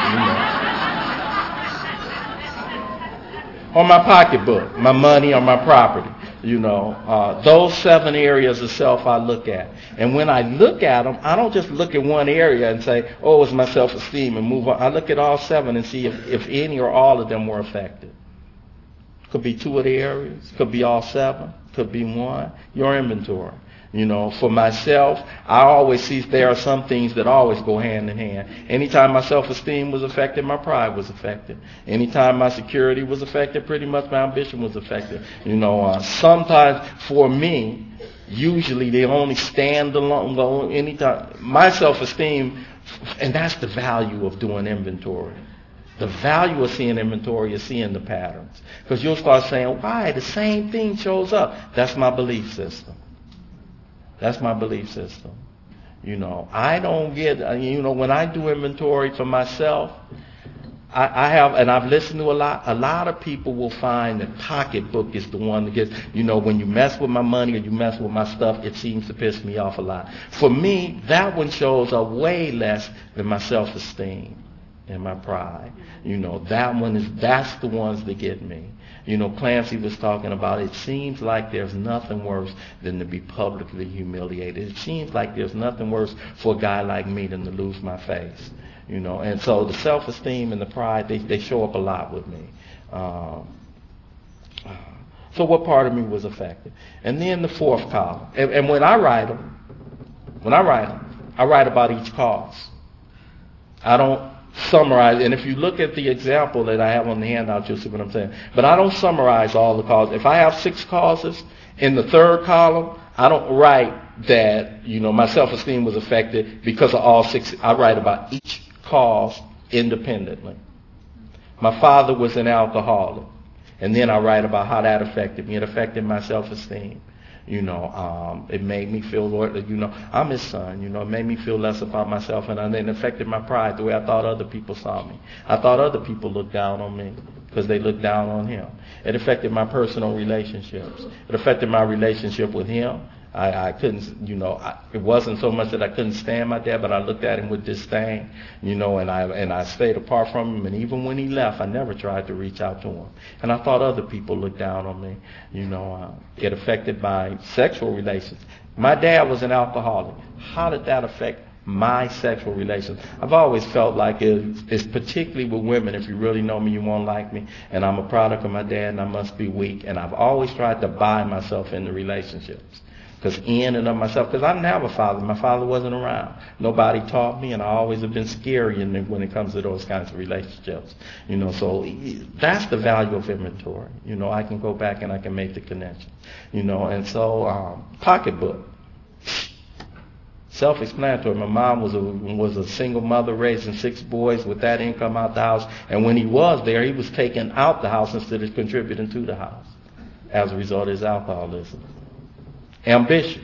on my pocketbook, my money, or my property. Those 7 areas of self I look at. And when I look at them, I don't just look at one area and say, oh, it's my self-esteem, and move on. I look at all 7 and see if any or all of them were affected. Could be 2 of the areas. Could be all 7. Could be 1. Your inventory. For myself, I always see there are some things that always go hand in hand. Anytime my self-esteem was affected, my pride was affected. Anytime my security was affected, pretty much my ambition was affected. Sometimes for me, usually they only stand alone. Anytime my self-esteem, and that's the value of doing inventory. The value of seeing inventory is seeing the patterns. Because you'll start saying, why? The same thing shows up. That's my belief system. That's my belief system. I don't get, when I do inventory for myself, I've listened to a lot of people will find that pocketbook is the one that gets, when you mess with my money or you mess with my stuff, it seems to piss me off a lot. For me, that one shows up way less than my self-esteem and my pride. That's the ones that get me. Clancy was talking about, it seems like there's nothing worse than to be publicly humiliated. It seems like there's nothing worse for a guy like me than to lose my face. And so the self-esteem and the pride, they show up a lot with me. So what part of me was affected? And then the fourth column. And when I write them, I write about each cause. I don't summarize, and if you look at the example that I have on the handout, you'll see what I'm saying. But I don't summarize all the causes. If I have 6 causes, in the third column, I don't write that, my self-esteem was affected because of all 6. I write about each cause independently. My father was an alcoholic. And then I write about how that affected me. It affected my self-esteem. It made me feel, Lord, I'm his son. It made me feel less about myself. And then it affected my pride, the way I thought other people saw me. I thought other people looked down on me because they looked down on him. It affected my personal relationships. It affected my relationship with him. I couldn't, it wasn't so much that I couldn't stand my dad, but I looked at him with disdain, and I stayed apart from him. And even when he left, I never tried to reach out to him. And I thought other people looked down on me. It affected my sexual relations. My dad was an alcoholic. How did that affect my sexual relations? I've always felt like it's particularly with women. If you really know me, you won't like me. And I'm a product of my dad, and I must be weak. And I've always tried to bind myself into relationships. Because I didn't have a father. My father wasn't around. Nobody taught me, and I always have been scary when it comes to those kinds of relationships. So that's the value of inventory. I can go back and I can make the connection. And so pocketbook. Self-explanatory. My mom was a single mother raising 6 boys with that income out the house. And when he was there, he was taken out the house instead of contributing to the house as a result of his alcoholism. Ambition.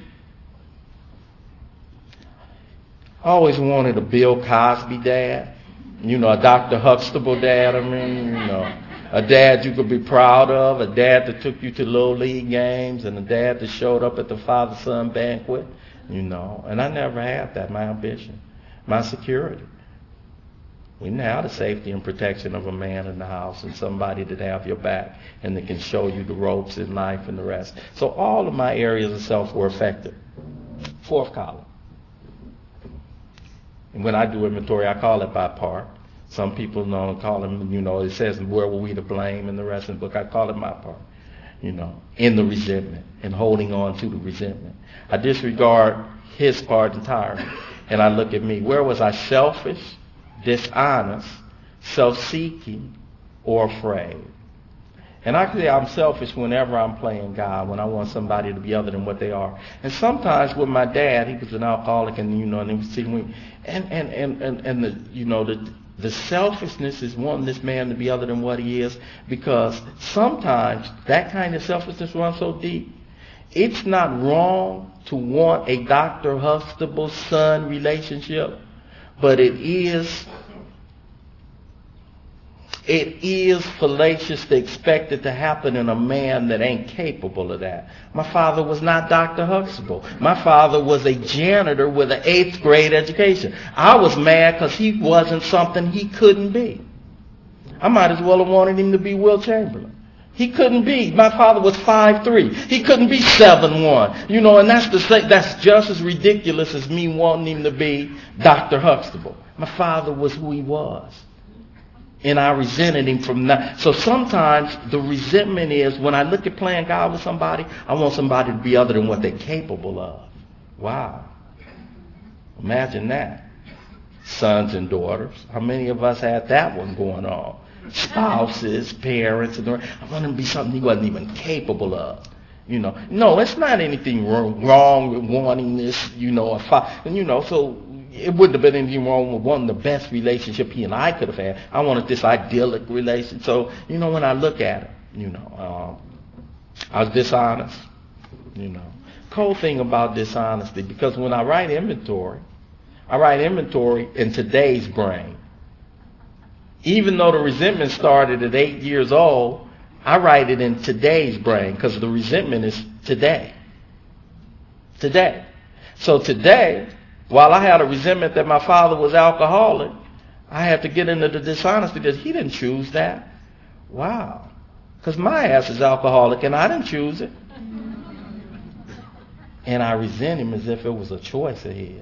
I always wanted a Bill Cosby dad, a Dr. Huxtable dad, a dad you could be proud of, a dad that took you to little league games, and a dad that showed up at the father-son banquet, and I never had that, my ambition, my security. We didn't have the safety and protection of a man in the house and somebody that have your back and that can show you the ropes in life and the rest. So all of my areas of self were affected. 4th column. And when I do inventory, I call it by part. Some people don't call them, it says, where were we to blame and the rest of the book. I call it my part, in the resentment and holding on to the resentment. I disregard his part entirely. And I look at me. Where was I selfish, dishonest, self-seeking, or afraid? And I can say I'm selfish whenever I'm playing God, when I want somebody to be other than what they are. And sometimes with my dad, he was an alcoholic, and and he was seeing the selfishness is wanting this man to be other than what he is, because sometimes that kind of selfishness runs so deep. It's not wrong to want a Dr. Huxtable son relationship, but it is fallacious to expect it to happen in a man that ain't capable of that. My father was not Dr. Huxtable. My father was a janitor with an 8th grade education. I was mad because he wasn't something he couldn't be. I might as well have wanted him to be Will Chamberlain. He couldn't be. My father was 5'3". He couldn't be 7'1". And that's just as ridiculous as me wanting him to be Dr. Huxtable. My father was who he was. And I resented him from that. So sometimes the resentment is when I look at playing God with somebody, I want somebody to be other than what they're capable of. Wow. Imagine that. Sons and daughters. How many of us had that one going on? Spouses, parents, and I want him to be something he wasn't even capable of. No, it's not anything wrong with wanting this, so it wouldn't have been anything wrong with wanting the best relationship he and I could have had. I wanted this idyllic relation. So, when I look at it, I was dishonest, Cool thing about dishonesty, because when I write inventory in today's brain. Even though the resentment started at 8 years old, I write it in today's brain because the resentment is today. Today. So today, while I had a resentment that my father was alcoholic, I had to get into the dishonesty that he didn't choose that. Wow. Because my ass is alcoholic and I didn't choose it. And I resent him as if it was a choice of his.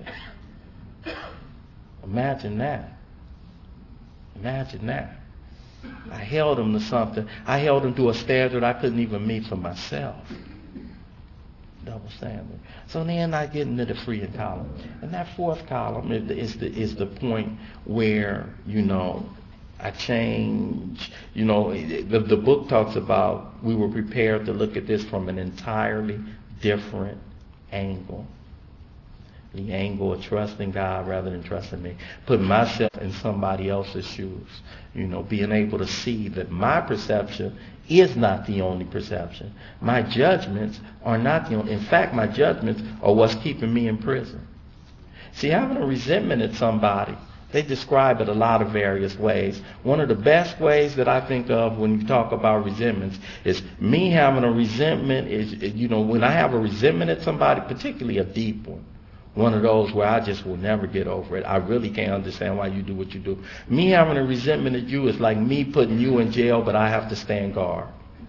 Imagine that. Imagine that. I held him to something. I held him to a standard I couldn't even meet for myself. Double standard. So then I get into the freeing column. And that fourth column is the point where, I change. The book talks about we were prepared to look at this from an entirely different angle. The angle of trusting God rather than trusting me. Putting myself in somebody else's shoes. Being able to see that my perception is not the only perception. My judgments are not the only. In fact, my judgments are what's keeping me in prison. See, having a resentment at somebody, they describe it a lot of various ways. One of the best ways that I think of when you talk about resentments is me having a resentment is, when I have a resentment at somebody, particularly a deep one of those where I just will never get over it. I really can't understand why you do what you do. Me having a resentment at you is like me putting you in jail, but I have to stand guard.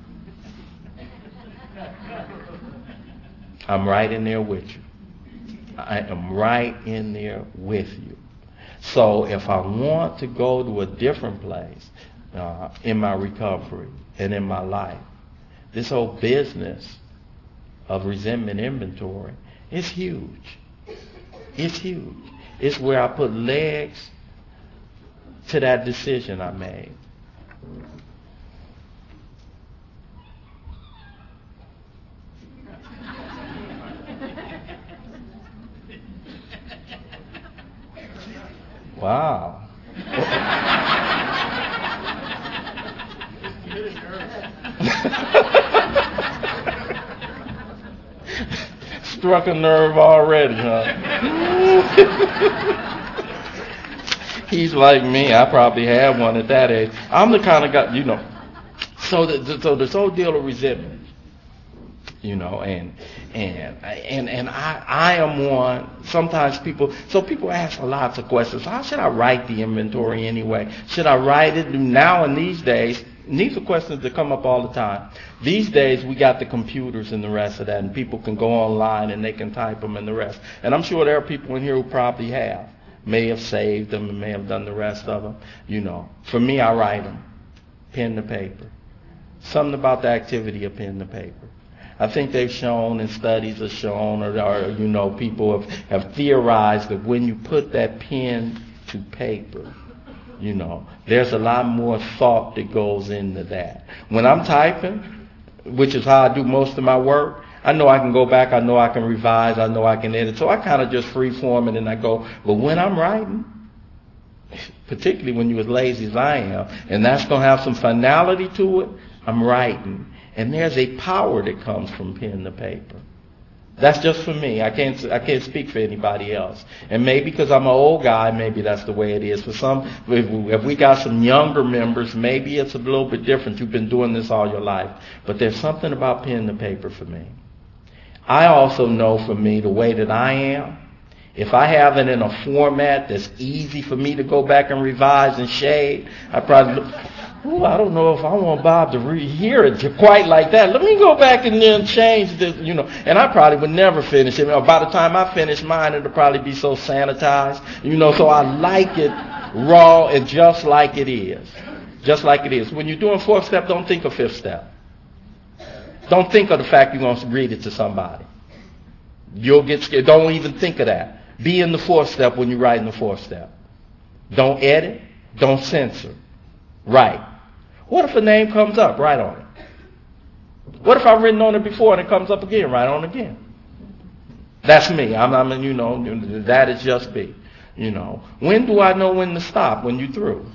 I'm right in there with you. I am right in there with you. So if I want to go to a different place in my recovery and in my life, this whole business of resentment inventory is huge. It's huge. It's where I put legs to that decision I made. Wow. Struck a nerve already, huh? He's like me. I probably had one at that age. I'm the kind of guy, So this whole deal of resentment, and I am one. Sometimes people ask lots of questions. How should I write the inventory anyway? Should I write it now in these days? And these are questions that come up all the time. These days, we got the computers and the rest of that, and people can go online and they can type them and the rest. And I'm sure there are people in here who probably may have saved them and may have done the rest of them. For me, I write them, pen to paper. Something about the activity of pen to paper. I think they've shown, and studies have shown, or people have theorized that when you put that pen to paper, there's a lot more thought that goes into that. When I'm typing, which is how I do most of my work, I know I can go back, I know I can revise, I know I can edit. So I kind of just free form it and I go. But when I'm writing, particularly when you're as lazy as I am, and that's going to have some finality to it, I'm writing. And there's a power that comes from pen to paper. That's just for me. I can't speak for anybody else. And maybe because I'm an old guy, maybe that's the way it is. For some, if we got some younger members, maybe it's a little bit different. You've been doing this all your life. But there's something about pen to paper for me. I also know for me, the way that I am, if I have it in a format that's easy for me to go back and revise and shade, I probably I don't know if I want Bob to hear it quite like that. Let me go back and then change this, And I probably would never finish it. By the time I finish mine, it'll probably be so sanitized, So I like it raw and just like it is. Just like it is. When you're doing fourth step, don't think of fifth step. Don't think of the fact you're going to read it to somebody. You'll get scared. Don't even think of that. Be in the fourth step when you're writing the fourth step. Don't edit. Don't censor. Write. What if a name comes up? Write on it. What if I've written on it before and it comes up again? Write on it again. That's me. That is just me. When do I know when to stop? When you're through.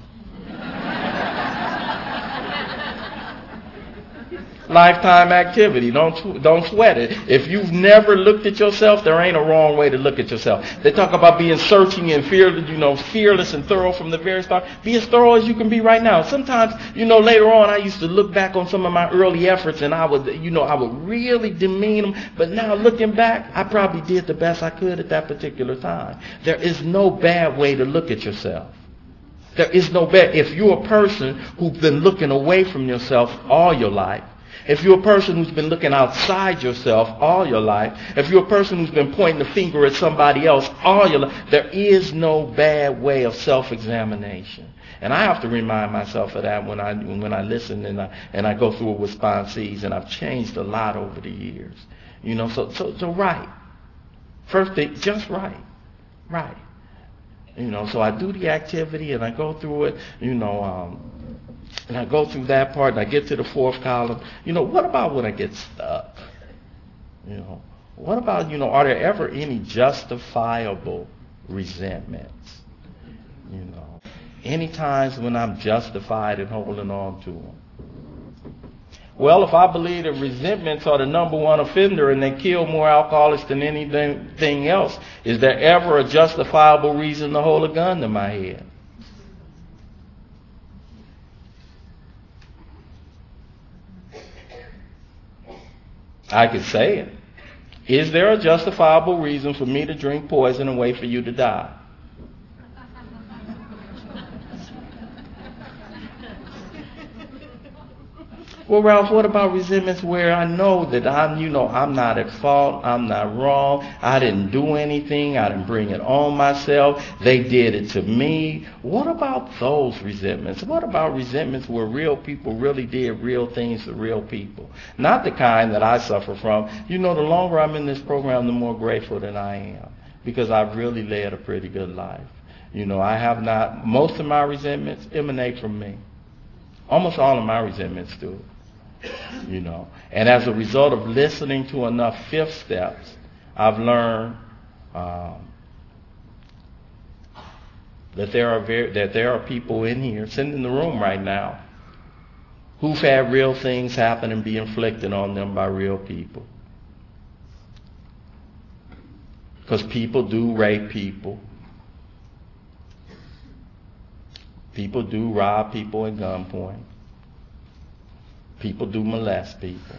Lifetime activity. Don't sweat it. If you've never looked at yourself, there ain't a wrong way to look at yourself. They talk about being searching and fearless and thorough from the very start. Be as thorough as you can be right now. Sometimes, later on, I used to look back on some of my early efforts and I would really demean them. But now looking back, I probably did the best I could at that particular time. There is no bad way to look at yourself. There is no bad. If you're a person who's been looking away from yourself all your life, if you're a person who's been looking outside yourself all your life, if you're a person who's been pointing the finger at somebody else all your life, there is no bad way of self-examination. And I have to remind myself of that when I listen and I go through a responsees, and I've changed a lot over the years. So right. First thing, just right. Right. So I do the activity and I go through it, and I go through that part and I get to the fourth column. What about when I get stuck? What about, are there ever any justifiable resentments? Any times when I'm justified in holding on to them? Well, if I believe that resentments are the number one offender and they kill more alcoholics than anything else, is there ever a justifiable reason to hold a gun to my head? I could say it. Is there a justifiable reason for me to drink poison and wait for you to die? Well, Ralph, what about resentments where I know that I'm not at fault, I'm not wrong, I didn't do anything, I didn't bring it on myself, they did it to me? What about those resentments? What about resentments where real people really did real things to real people? Not the kind that I suffer from. The longer I'm in this program, the more grateful that I am, because I've really led a pretty good life. I have not, most of my resentments emanate from me. Almost all of my resentments do. And as a result of listening to enough fifth steps, I've learned that there are people in here, sitting in the room right now, who've had real things happen and be inflicted on them by real people. Because people do rape people. People do rob people at gunpoint. People do molest people.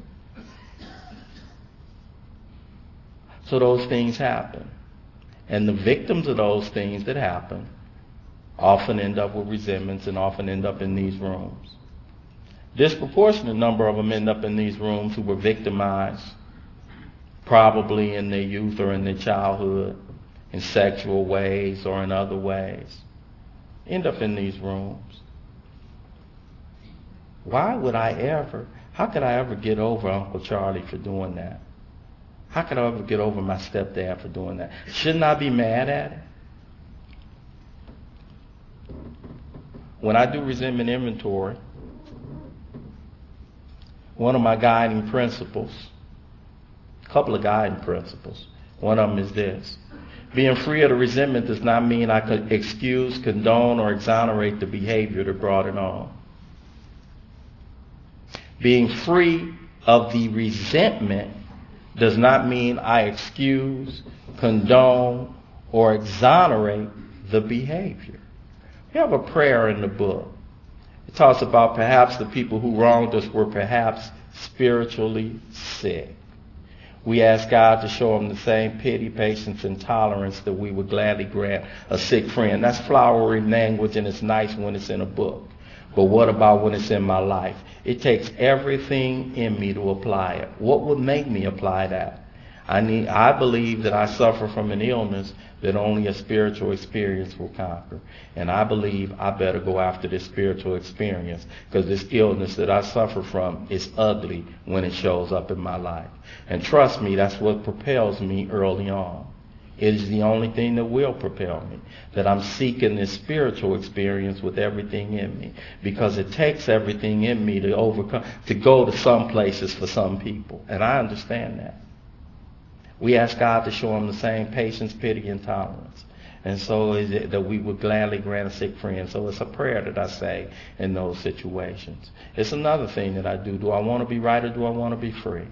So those things happen. And the victims of those things that happen often end up with resentments and often end up in these rooms. Disproportionate number of them end up in these rooms who were victimized, probably in their youth or in their childhood, in sexual ways or in other ways. End up in these rooms. How could I ever get over Uncle Charlie for doing that? How could I ever get over my stepdad for doing that? Shouldn't I be mad at it? When I do resentment inventory, one of my guiding principles, a couple of guiding principles, one of them is this: being free of the resentment does not mean I could excuse, condone, or exonerate the behavior that brought it on. Being free of the resentment does not mean I excuse, condone, or exonerate the behavior. We have a prayer in the book. It talks about perhaps the people who wronged us were perhaps spiritually sick. We ask God to show them the same pity, patience, and tolerance that we would gladly grant a sick friend. That's flowery language, and it's nice when it's in a book. But what about when it's in my life? It takes everything in me to apply it. What would make me apply that? I believe that I suffer from an illness that only a spiritual experience will conquer. And I believe I better go after this spiritual experience, because this illness that I suffer from is ugly when it shows up in my life. And trust me, that's what propels me early on. It is the only thing that will propel me, that I'm seeking this spiritual experience with everything in me, because it takes everything in me to overcome, to go to some places for some people. And I understand that. We ask God to show them the same patience, pity, and tolerance. And so is it that we would gladly grant a sick friend. So it's a prayer that I say in those situations. It's another thing that I do. Do I want to be right or do I want to be free?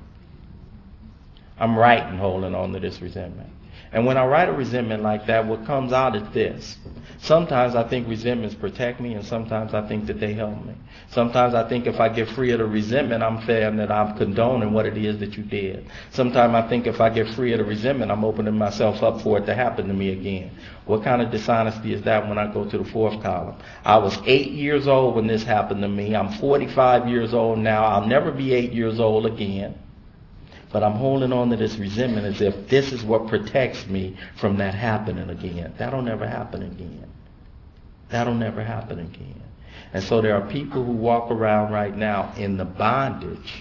I'm right in holding on to this resentment. And when I write a resentment like that, what comes out is this. Sometimes I think resentments protect me, and sometimes I think that they help me. Sometimes I think if I get free of the resentment, I'm fair and that I'm condoning what it is that you did. Sometimes I think if I get free of the resentment, I'm opening myself up for it to happen to me again. What kind of dishonesty is that when I go to the fourth column? I was 8 years old when this happened to me. I'm 45 years old now. I'll never be 8 years old again. But I'm holding on to this resentment as if this is what protects me from that happening again. That'll never happen again. That'll never happen again. And so there are people who walk around right now in the bondage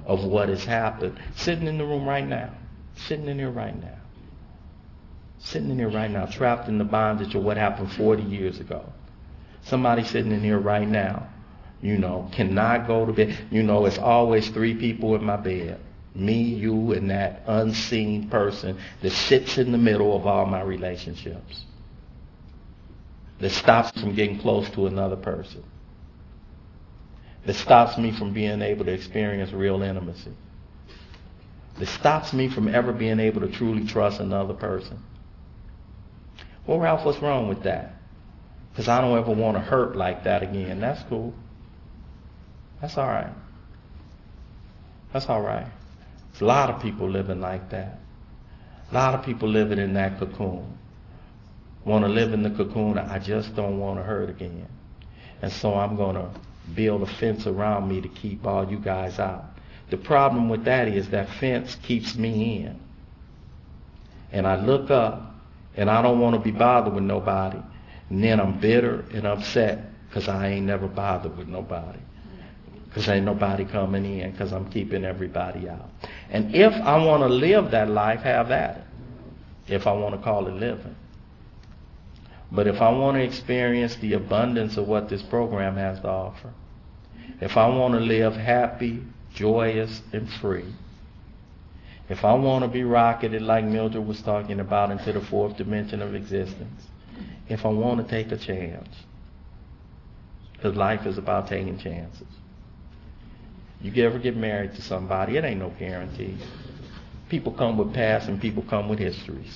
of what has happened, sitting in the room right now, sitting in here right now, sitting in here right now, trapped in the bondage of what happened 40 years ago. Somebody sitting in here right now, cannot go to bed. It's always 3 people in my bed. Me, you, and that unseen person that sits in the middle of all my relationships. That stops me from getting close to another person. That stops me from being able to experience real intimacy. That stops me from ever being able to truly trust another person. Well, Ralph, what's wrong with that? Because I don't ever want to hurt like that again. That's cool. That's all right. That's all right. There's a lot of people living like that. A lot of people living in that cocoon. Want to live in the cocoon. I just don't want to hurt again. And so I'm going to build a fence around me to keep all you guys out. The problem with that is that fence keeps me in. And I look up and I don't want to be bothered with nobody. And then I'm bitter and upset because I ain't never bothered with nobody. Because ain't nobody coming in because I'm keeping everybody out. And if I want to live that life, have at it. If I want to call it living. But if I want to experience the abundance of what this program has to offer, if I want to live happy, joyous, and free, if I want to be rocketed like Mildred was talking about into the 4th dimension of existence, if I want to take a chance, because life is about taking chances. You ever get married to somebody, it ain't no guarantee. People come with past and people come with histories.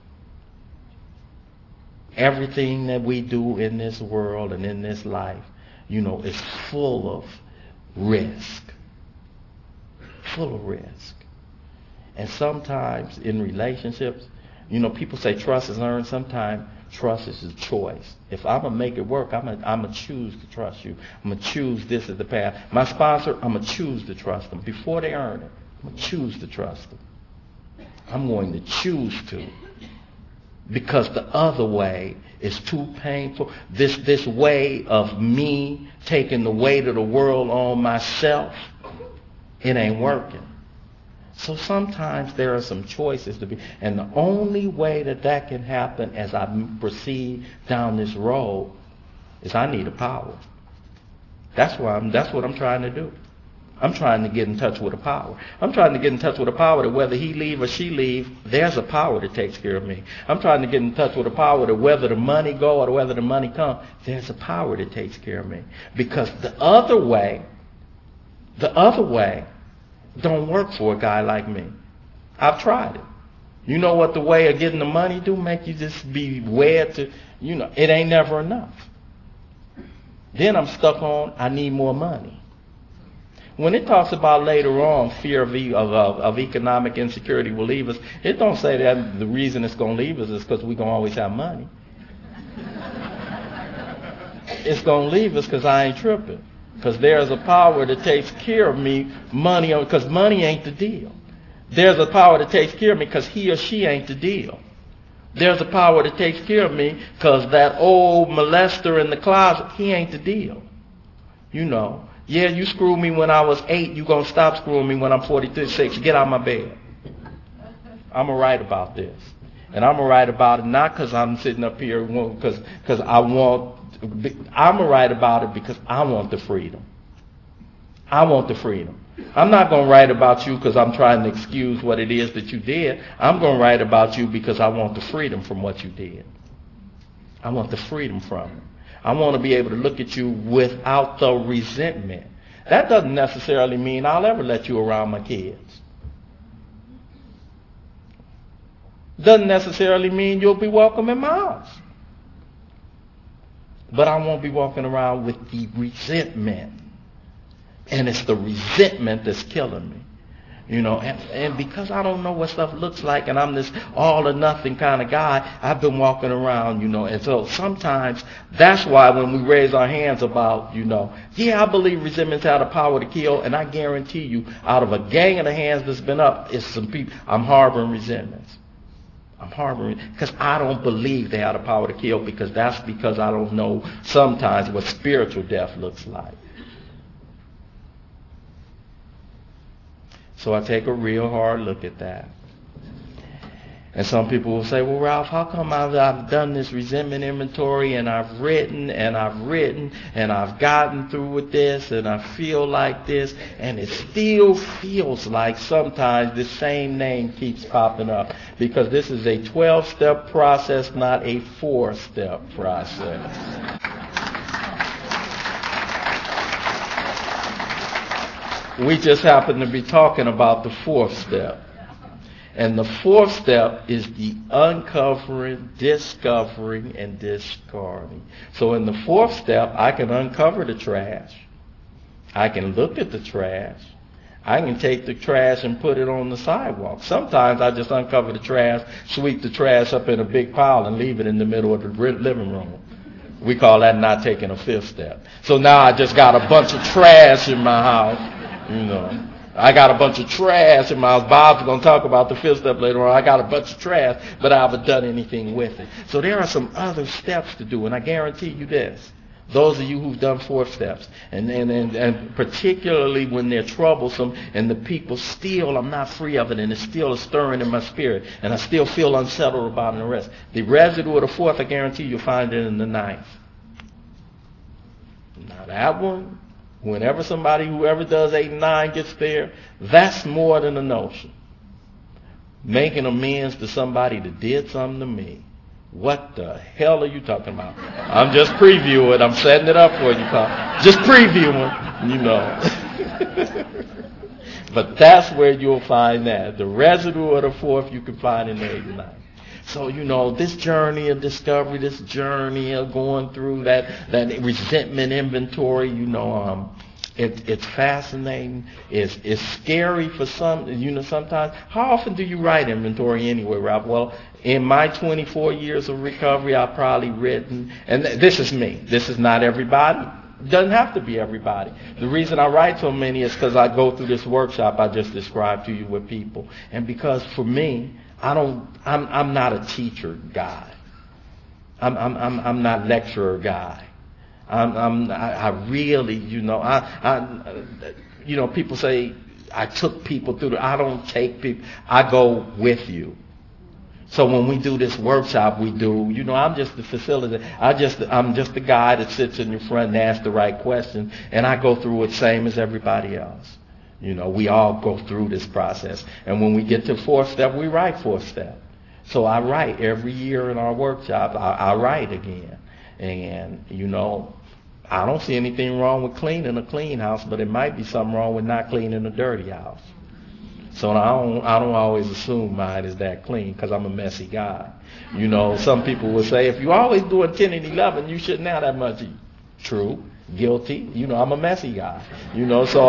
Everything that we do in this world and in this life, is full of risk. Full of risk. And sometimes in relationships, people say trust is earned. Sometimes trust is a choice. If I'm going to make it work, I'm going to choose to trust you. I'm going to choose this as the path. My sponsor, I'm going to choose to trust them. Before they earn it, I'm going to choose to trust them. I'm going to choose to. Because the other way is too painful. This way of me taking the weight of the world on myself, it ain't working. So sometimes there are some choices to be. And the only way that can happen as I proceed down this road is I need a power. That's what I'm trying to do. I'm trying to get in touch with a power. I'm trying to get in touch with a power that whether he leave or she leave, there's a power that takes care of me. I'm trying to get in touch with a power that whether the money go or whether the money come, there's a power that takes care of me. Because the other way don't work for a guy like me. I've tried it. You know what the way of getting the money do? Make you just be wed to, it ain't never enough. Then I'm stuck on, I need more money. When it talks about later on fear of economic insecurity will leave us, it don't say that the reason it's going to leave us is because we're going to always have money. It's going to leave us because I ain't tripping. Because there's a power that takes care of me, because money ain't the deal. There's a power that takes care of me because he or she ain't the deal. There's a power that takes care of me because that old molester in the closet, he ain't the deal. Yeah, you screwed me when I was 8. You going to stop screwing me when I'm 46. Get out of my bed. I'm going to write about this. And I'm going to write about it not because I'm sitting up here because I'm going to write about it because I want the freedom. I want the freedom. I'm not going to write about you because I'm trying to excuse what it is that you did. I'm going to write about you because I want the freedom from what you did. I want the freedom from it. I want to be able to look at you without the resentment. That doesn't necessarily mean I'll ever let you around my kids. Doesn't necessarily mean you'll be welcome in my house. But I won't be walking around with the resentment. And it's the resentment that's killing me. And because I don't know what stuff looks like and I'm this all or nothing kind of guy, I've been walking around, and so sometimes that's why when we raise our hands about, I believe resentment's had the power to kill, and I guarantee you, out of a gang of the hands that's been up, it's some people, I'm harboring resentments. I'm harboring, because I don't believe they have the power to kill, because I don't know sometimes what spiritual death looks like. So I take a real hard look at that. And some people will say, well, Ralph, how come I've done this resentment inventory and I've written and I've gotten through with this and I feel like this, and it still feels like sometimes the same name keeps popping up? Because this is a 12-step process, not a 4-step process. We just happen to be talking about the 4th step. And the 4th step is the uncovering, discovering, and discarding. So in the 4th step, I can uncover the trash. I can look at the trash. I can take the trash and put it on the sidewalk. Sometimes I just uncover the trash, sweep the trash up in a big pile, and leave it in the middle of the living room. We call that not taking a 5th step. So now I just got a bunch of trash in my house, you know. I got a bunch of trash in my house. Bob's going to talk about the 5th step later on. I got a bunch of trash, but I haven't done anything with it. So there are some other steps to do, and I guarantee you this. Those of you who've done 4th steps, and particularly when they're troublesome and the people still, I'm not free of it, and it's still stirring in my spirit, and I still feel unsettled about the rest. The residue of the 4th, I guarantee you'll find it in the 9th. Now that one, whenever whoever does 8 and 9 gets there, that's more than a notion. Making amends to somebody that did something to me. What the hell are you talking about? I'm just previewing. I'm setting it up for you, Carl. Just previewing, you know. But that's where you'll find that. The residue of the 4th you can find in the 8 and 9. So, you know, this journey of discovery, this journey of going through that resentment inventory, you know, it's fascinating. It's scary for some, you know, sometimes. How often do you write inventory anyway, Ralph? Well, in my 24 years of recovery, I've probably written, and this is me. This is not everybody. It doesn't have to be everybody. The reason I write so many is because I go through this workshop I just described to you with people. And because for me, I'm not a teacher guy. I'm not lecturer guy. I really, you know, people say I took people through. I don't take people. I go with you. So when we do this workshop, we do, you know, I'm just the facilitator. I'm just the guy that sits in your front and asks the right questions, and I go through it same as everybody else. You know, we all go through this process. And when we get to 4th step, we write 4th step. So I write every year in our workshop. I write again. And, you know, I don't see anything wrong with cleaning a clean house, but it might be something wrong with not cleaning a dirty house. So I don't always assume mine is that clean because I'm a messy guy. You know, some people will say, if you're always doing 10 and 11, you shouldn't have that much. True. Guilty. You know, I'm a messy guy. You know, so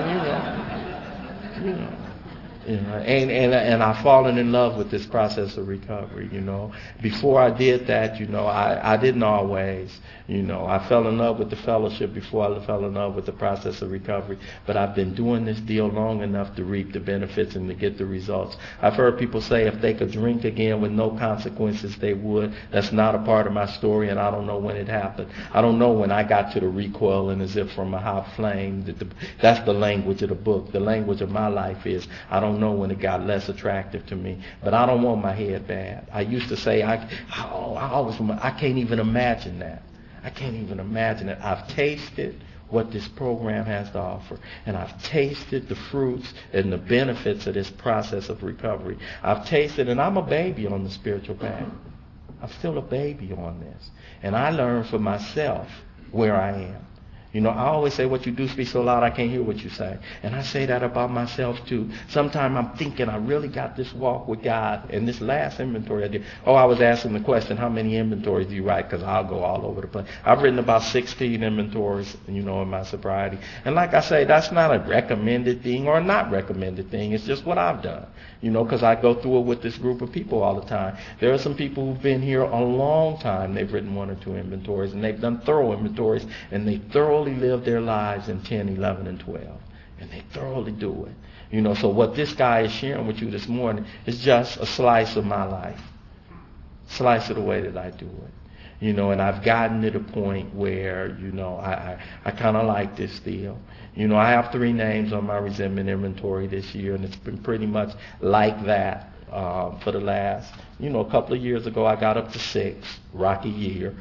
and I've fallen in love with this process of recovery, you know. Before I did that, you know, I didn't always, you know, I fell in love with the fellowship before I fell in love with the process of recovery. But I've been doing this deal long enough to reap the benefits and to get the results. I've heard people say if they could drink again with no consequences, they would. That's not a part of my story, and I don't know when it happened. I don't know when I got to the recoiling as if from a hot flame. That's the language of the book. The language of my life is I don't know when it got less attractive to me, but I don't want my head bad. I used to say I can't even imagine that. I can't even imagine it. I've tasted what this program has to offer, and I've tasted the fruits and the benefits of this process of recovery. I've tasted, and I'm a baby on the spiritual path. I'm still a baby on this, and I learned for myself where I am. You know, I always say what you do speak so loud I can't hear what you say. And I say that about myself too. Sometimes I'm thinking I really got this walk with God. And this last inventory I did, I was asking the question, how many inventories do you write? Because I'll go all over the place. I've written about 16 inventories, you know, in my sobriety. And like I say, that's not a recommended thing or a not recommended thing. It's just what I've done. You know, because I go through it with this group of people all the time. There are some people who've been here a long time. They've written 1 or 2 inventories, and they've done thorough inventories, and they thoroughly live their lives in 10, 11, and 12. And they thoroughly do it. You know, so what this guy is sharing with you this morning is just a slice of my life. Slice of the way that I do it. and I've gotten to the point where, I kind of like this deal. I have 3 names on my resentment inventory this year, and it's been pretty much like that for the last, a couple of years ago I got up to 6, rocky year,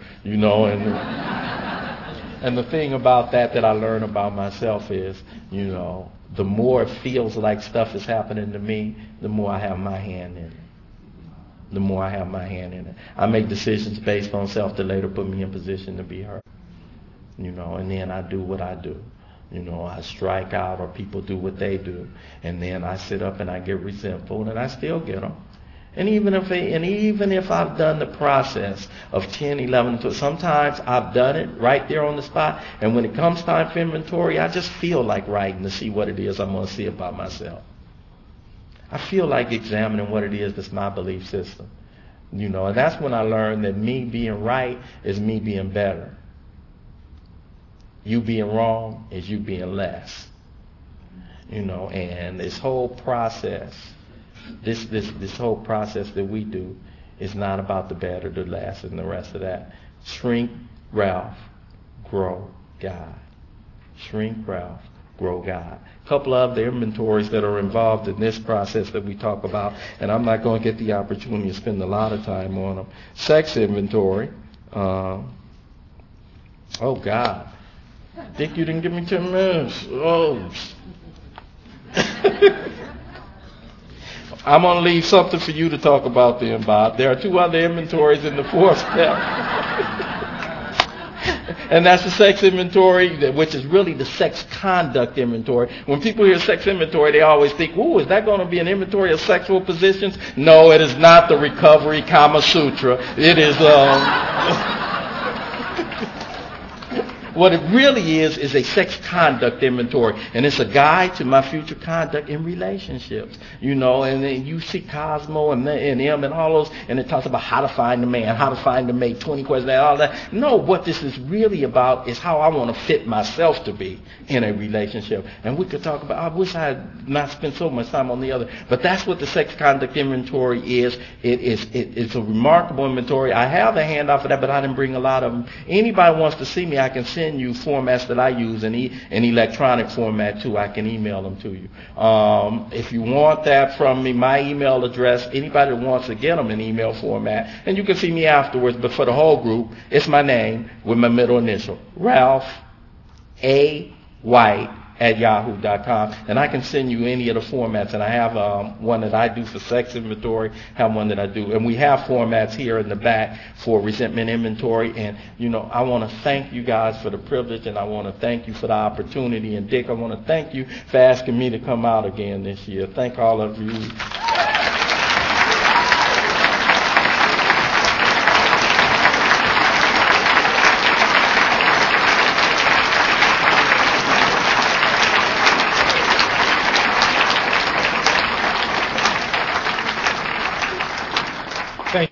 and the thing about that I learned about myself is, the more it feels like stuff is happening to me, the more I have my hand in it. The more I have my hand in it. I make decisions based on self that later put me in position to be hurt. And then I do what I do. I strike out or people do what they do. And then I sit up and I get resentful and I still get them. And even if I've done the process of 10, 11, sometimes I've done it right there on the spot. And when it comes time for inventory, I just feel like writing to see what it is I'm going to see about myself. I feel like examining what it is that's my belief system. And that's when I learned that me being right is me being better. You being wrong is you being less. And this whole process, this whole process that we do is not about the better, the less, and the rest of that. Shrink, Ralph, grow, God. Shrink, Ralph, grow, God. A couple of the inventories that are involved in this process that we talk about, and I'm not going to get the opportunity to spend a lot of time on them. Sex inventory. Oh, God. Dick, you didn't give me 10 minutes. Oh. I'm going to leave something for you to talk about then, Bob. There are 2 other inventories in the 4th step. And that's the sex inventory, which is really the sex conduct inventory. When people hear sex inventory, they always think, ooh, is that going to be an inventory of sexual positions? No, it is not the recovery Kama Sutra. It is... What it really is a sex conduct inventory. And it's a guide to my future conduct in relationships. And then you see Cosmo and M and all those, and it talks about how to find the man, how to find the mate, 20 questions, all that. No, what this is really about is how I want to fit myself to be in a relationship. And we could talk about, I wish I had not spent so much time on the other. But that's what the sex conduct inventory is. It's a remarkable inventory. I have a handout for that, but I didn't bring a lot of them. Anybody wants to see me, I can send you formats that I use in electronic format too. I can email them to you. If you want that from me, my email address, anybody that wants to get them in email format, and you can see me afterwards, but for the whole group, it's my name with my middle initial, Ralph A. White @yahoo.com, and I can send you any of the formats. And I have one that I do for sex inventory, have one that I do, and we have formats here in the back for resentment inventory. And I want to thank you guys for the privilege, and I want to thank you for the opportunity. And Dick, I want to thank you for asking me to come out again this year. Thank all of you.